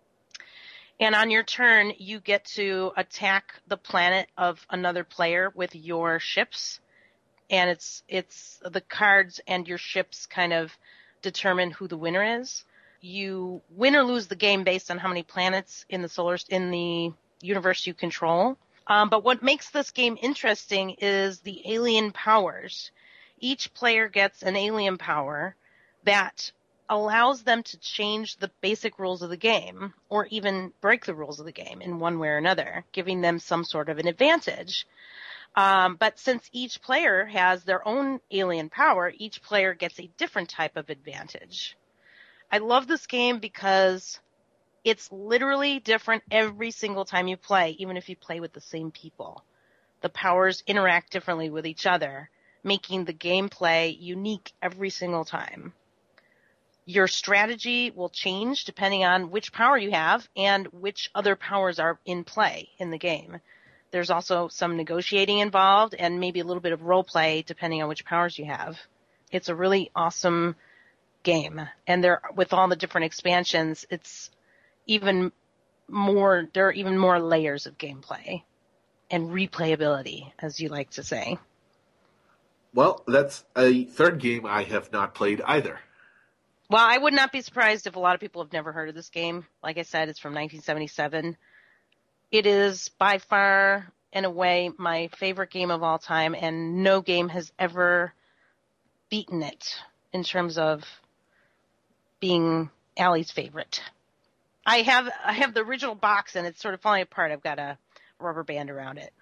And on your turn, you get to attack the planet of another player with your ships. And it's the cards and your ships kind of determine who the winner is. You win or lose the game based on how many planets in the universe you control. But what makes this game interesting is the alien powers. Each player gets an alien power that allows them to change the basic rules of the game or even break the rules of the game in one way or another, giving them some sort of an advantage. But since each player has their own alien power, each player gets a different type of advantage. I love this game because it's literally different every single time you play, even if you play with the same people. The powers interact differently with each other, making the gameplay unique every single time. Your strategy will change depending on which power you have and which other powers are in play in the game. There's also some negotiating involved and maybe a little bit of role play depending on which powers you have. It's a really awesome game. And with all the different expansions, it's there are even more layers of gameplay and replayability, as you like to say. Well, that's a third game I have not played either. Well, I would not be surprised if a lot of people have never heard of this game. Like I said, it's from 1977. It is by far and away my favorite game of all time, and no game has ever beaten it in terms of being Allie's favorite. I have the original box, and it's sort of falling apart. I've got a rubber band around it.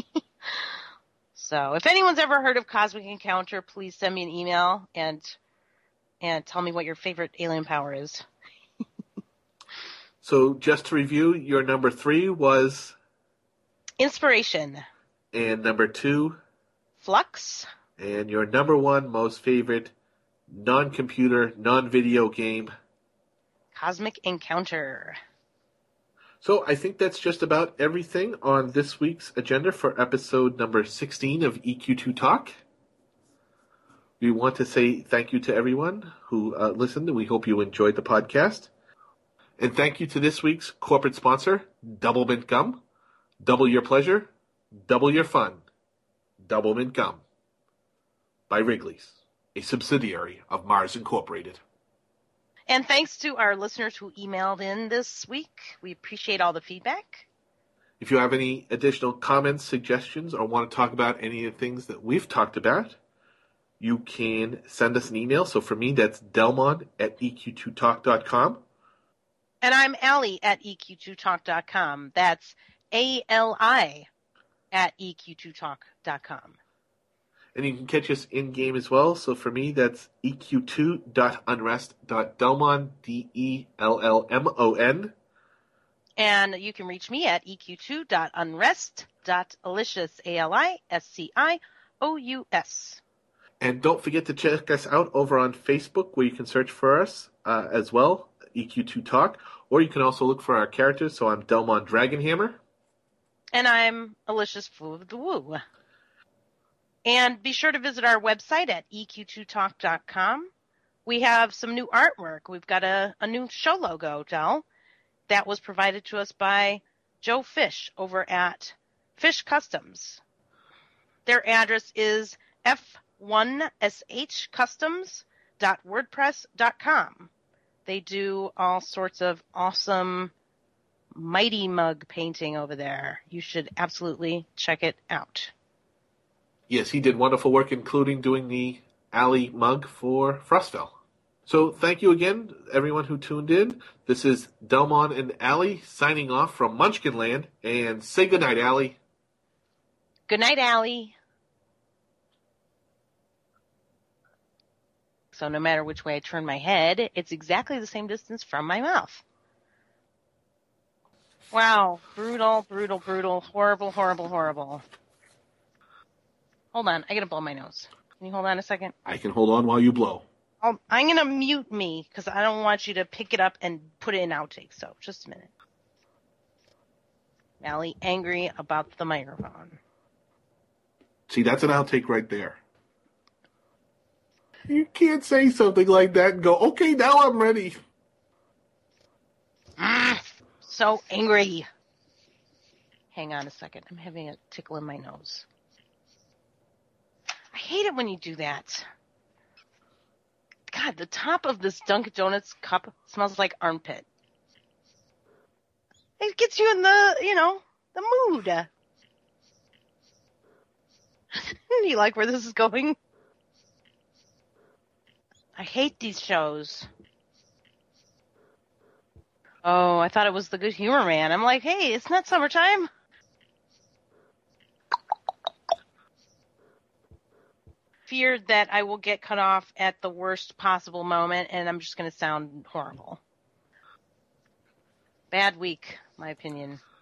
So if anyone's ever heard of Cosmic Encounter, please send me an email and tell me what your favorite alien power is. So just to review, your number 3 was? Inspiration. And number 2? Flux. And your number 1 most favorite non-computer, non-video game? Cosmic Encounter. So I think that's just about everything on this week's agenda for episode number 16 of EQ2 Talk. We want to say thank you to everyone who listened, and we hope you enjoyed the podcast. And thank you to this week's corporate sponsor, Double Mint Gum. Double your pleasure, double your fun. Double Mint Gum by Wrigley's, a subsidiary of Mars Incorporated. And thanks to our listeners who emailed in this week. We appreciate all the feedback. If you have any additional comments, suggestions, or want to talk about any of the things that we've talked about, you can send us an email. So for me, that's delmon@eq2talk.com. And I'm Allie at eq2talk.com. That's ALI at eq2talk.com. And you can catch us in-game as well. So for me, that's eq2.unrest.delmon, DELLMON. And you can reach me at eq2.unrest.alicious, ALISCIOUS. And don't forget to check us out over on Facebook, where you can search for us as well, EQ2 Talk. Or you can also look for our characters. So I'm Delmon Dragonhammer. And I'm Alicious Foo of the Woo. And be sure to visit our website at eq2talk.com. We have some new artwork. We've got a new show logo, Del, that was provided to us by Joe Fish over at Fish Customs. Their address is f1shcustoms.wordpress.com. They do all sorts of awesome Mighty Mug painting over there. You should absolutely check it out. Yes, he did wonderful work, including doing the Alley mug for Frostville. So thank you again, everyone who tuned in. This is Delmon and Allie signing off from Munchkinland, and say goodnight, Allie. Good night, Allie. So no matter which way I turn my head, it's exactly the same distance from my mouth. Wow. Brutal, brutal, brutal. Horrible, horrible, horrible. Hold on. I gotta blow my nose. Can you hold on a second? I can hold on while you blow. I'm gonna mute me because I don't want you to pick it up and put it in outtakes. So just a minute. Allie angry about the microphone. See, that's an outtake right there. You can't say something like that and go, okay, now I'm ready. So angry. Hang on a second. I'm having a tickle in my nose. I hate it when you do that. God, the top of this Dunkin' Donuts cup smells like armpit. It gets you in the mood. You like where this is going? I hate these shows. Oh, I thought it was the Good Humor Man. I'm like, hey, it's not summertime. Feared that I will get cut off at the worst possible moment, and I'm just going to sound horrible. Bad week, my opinion.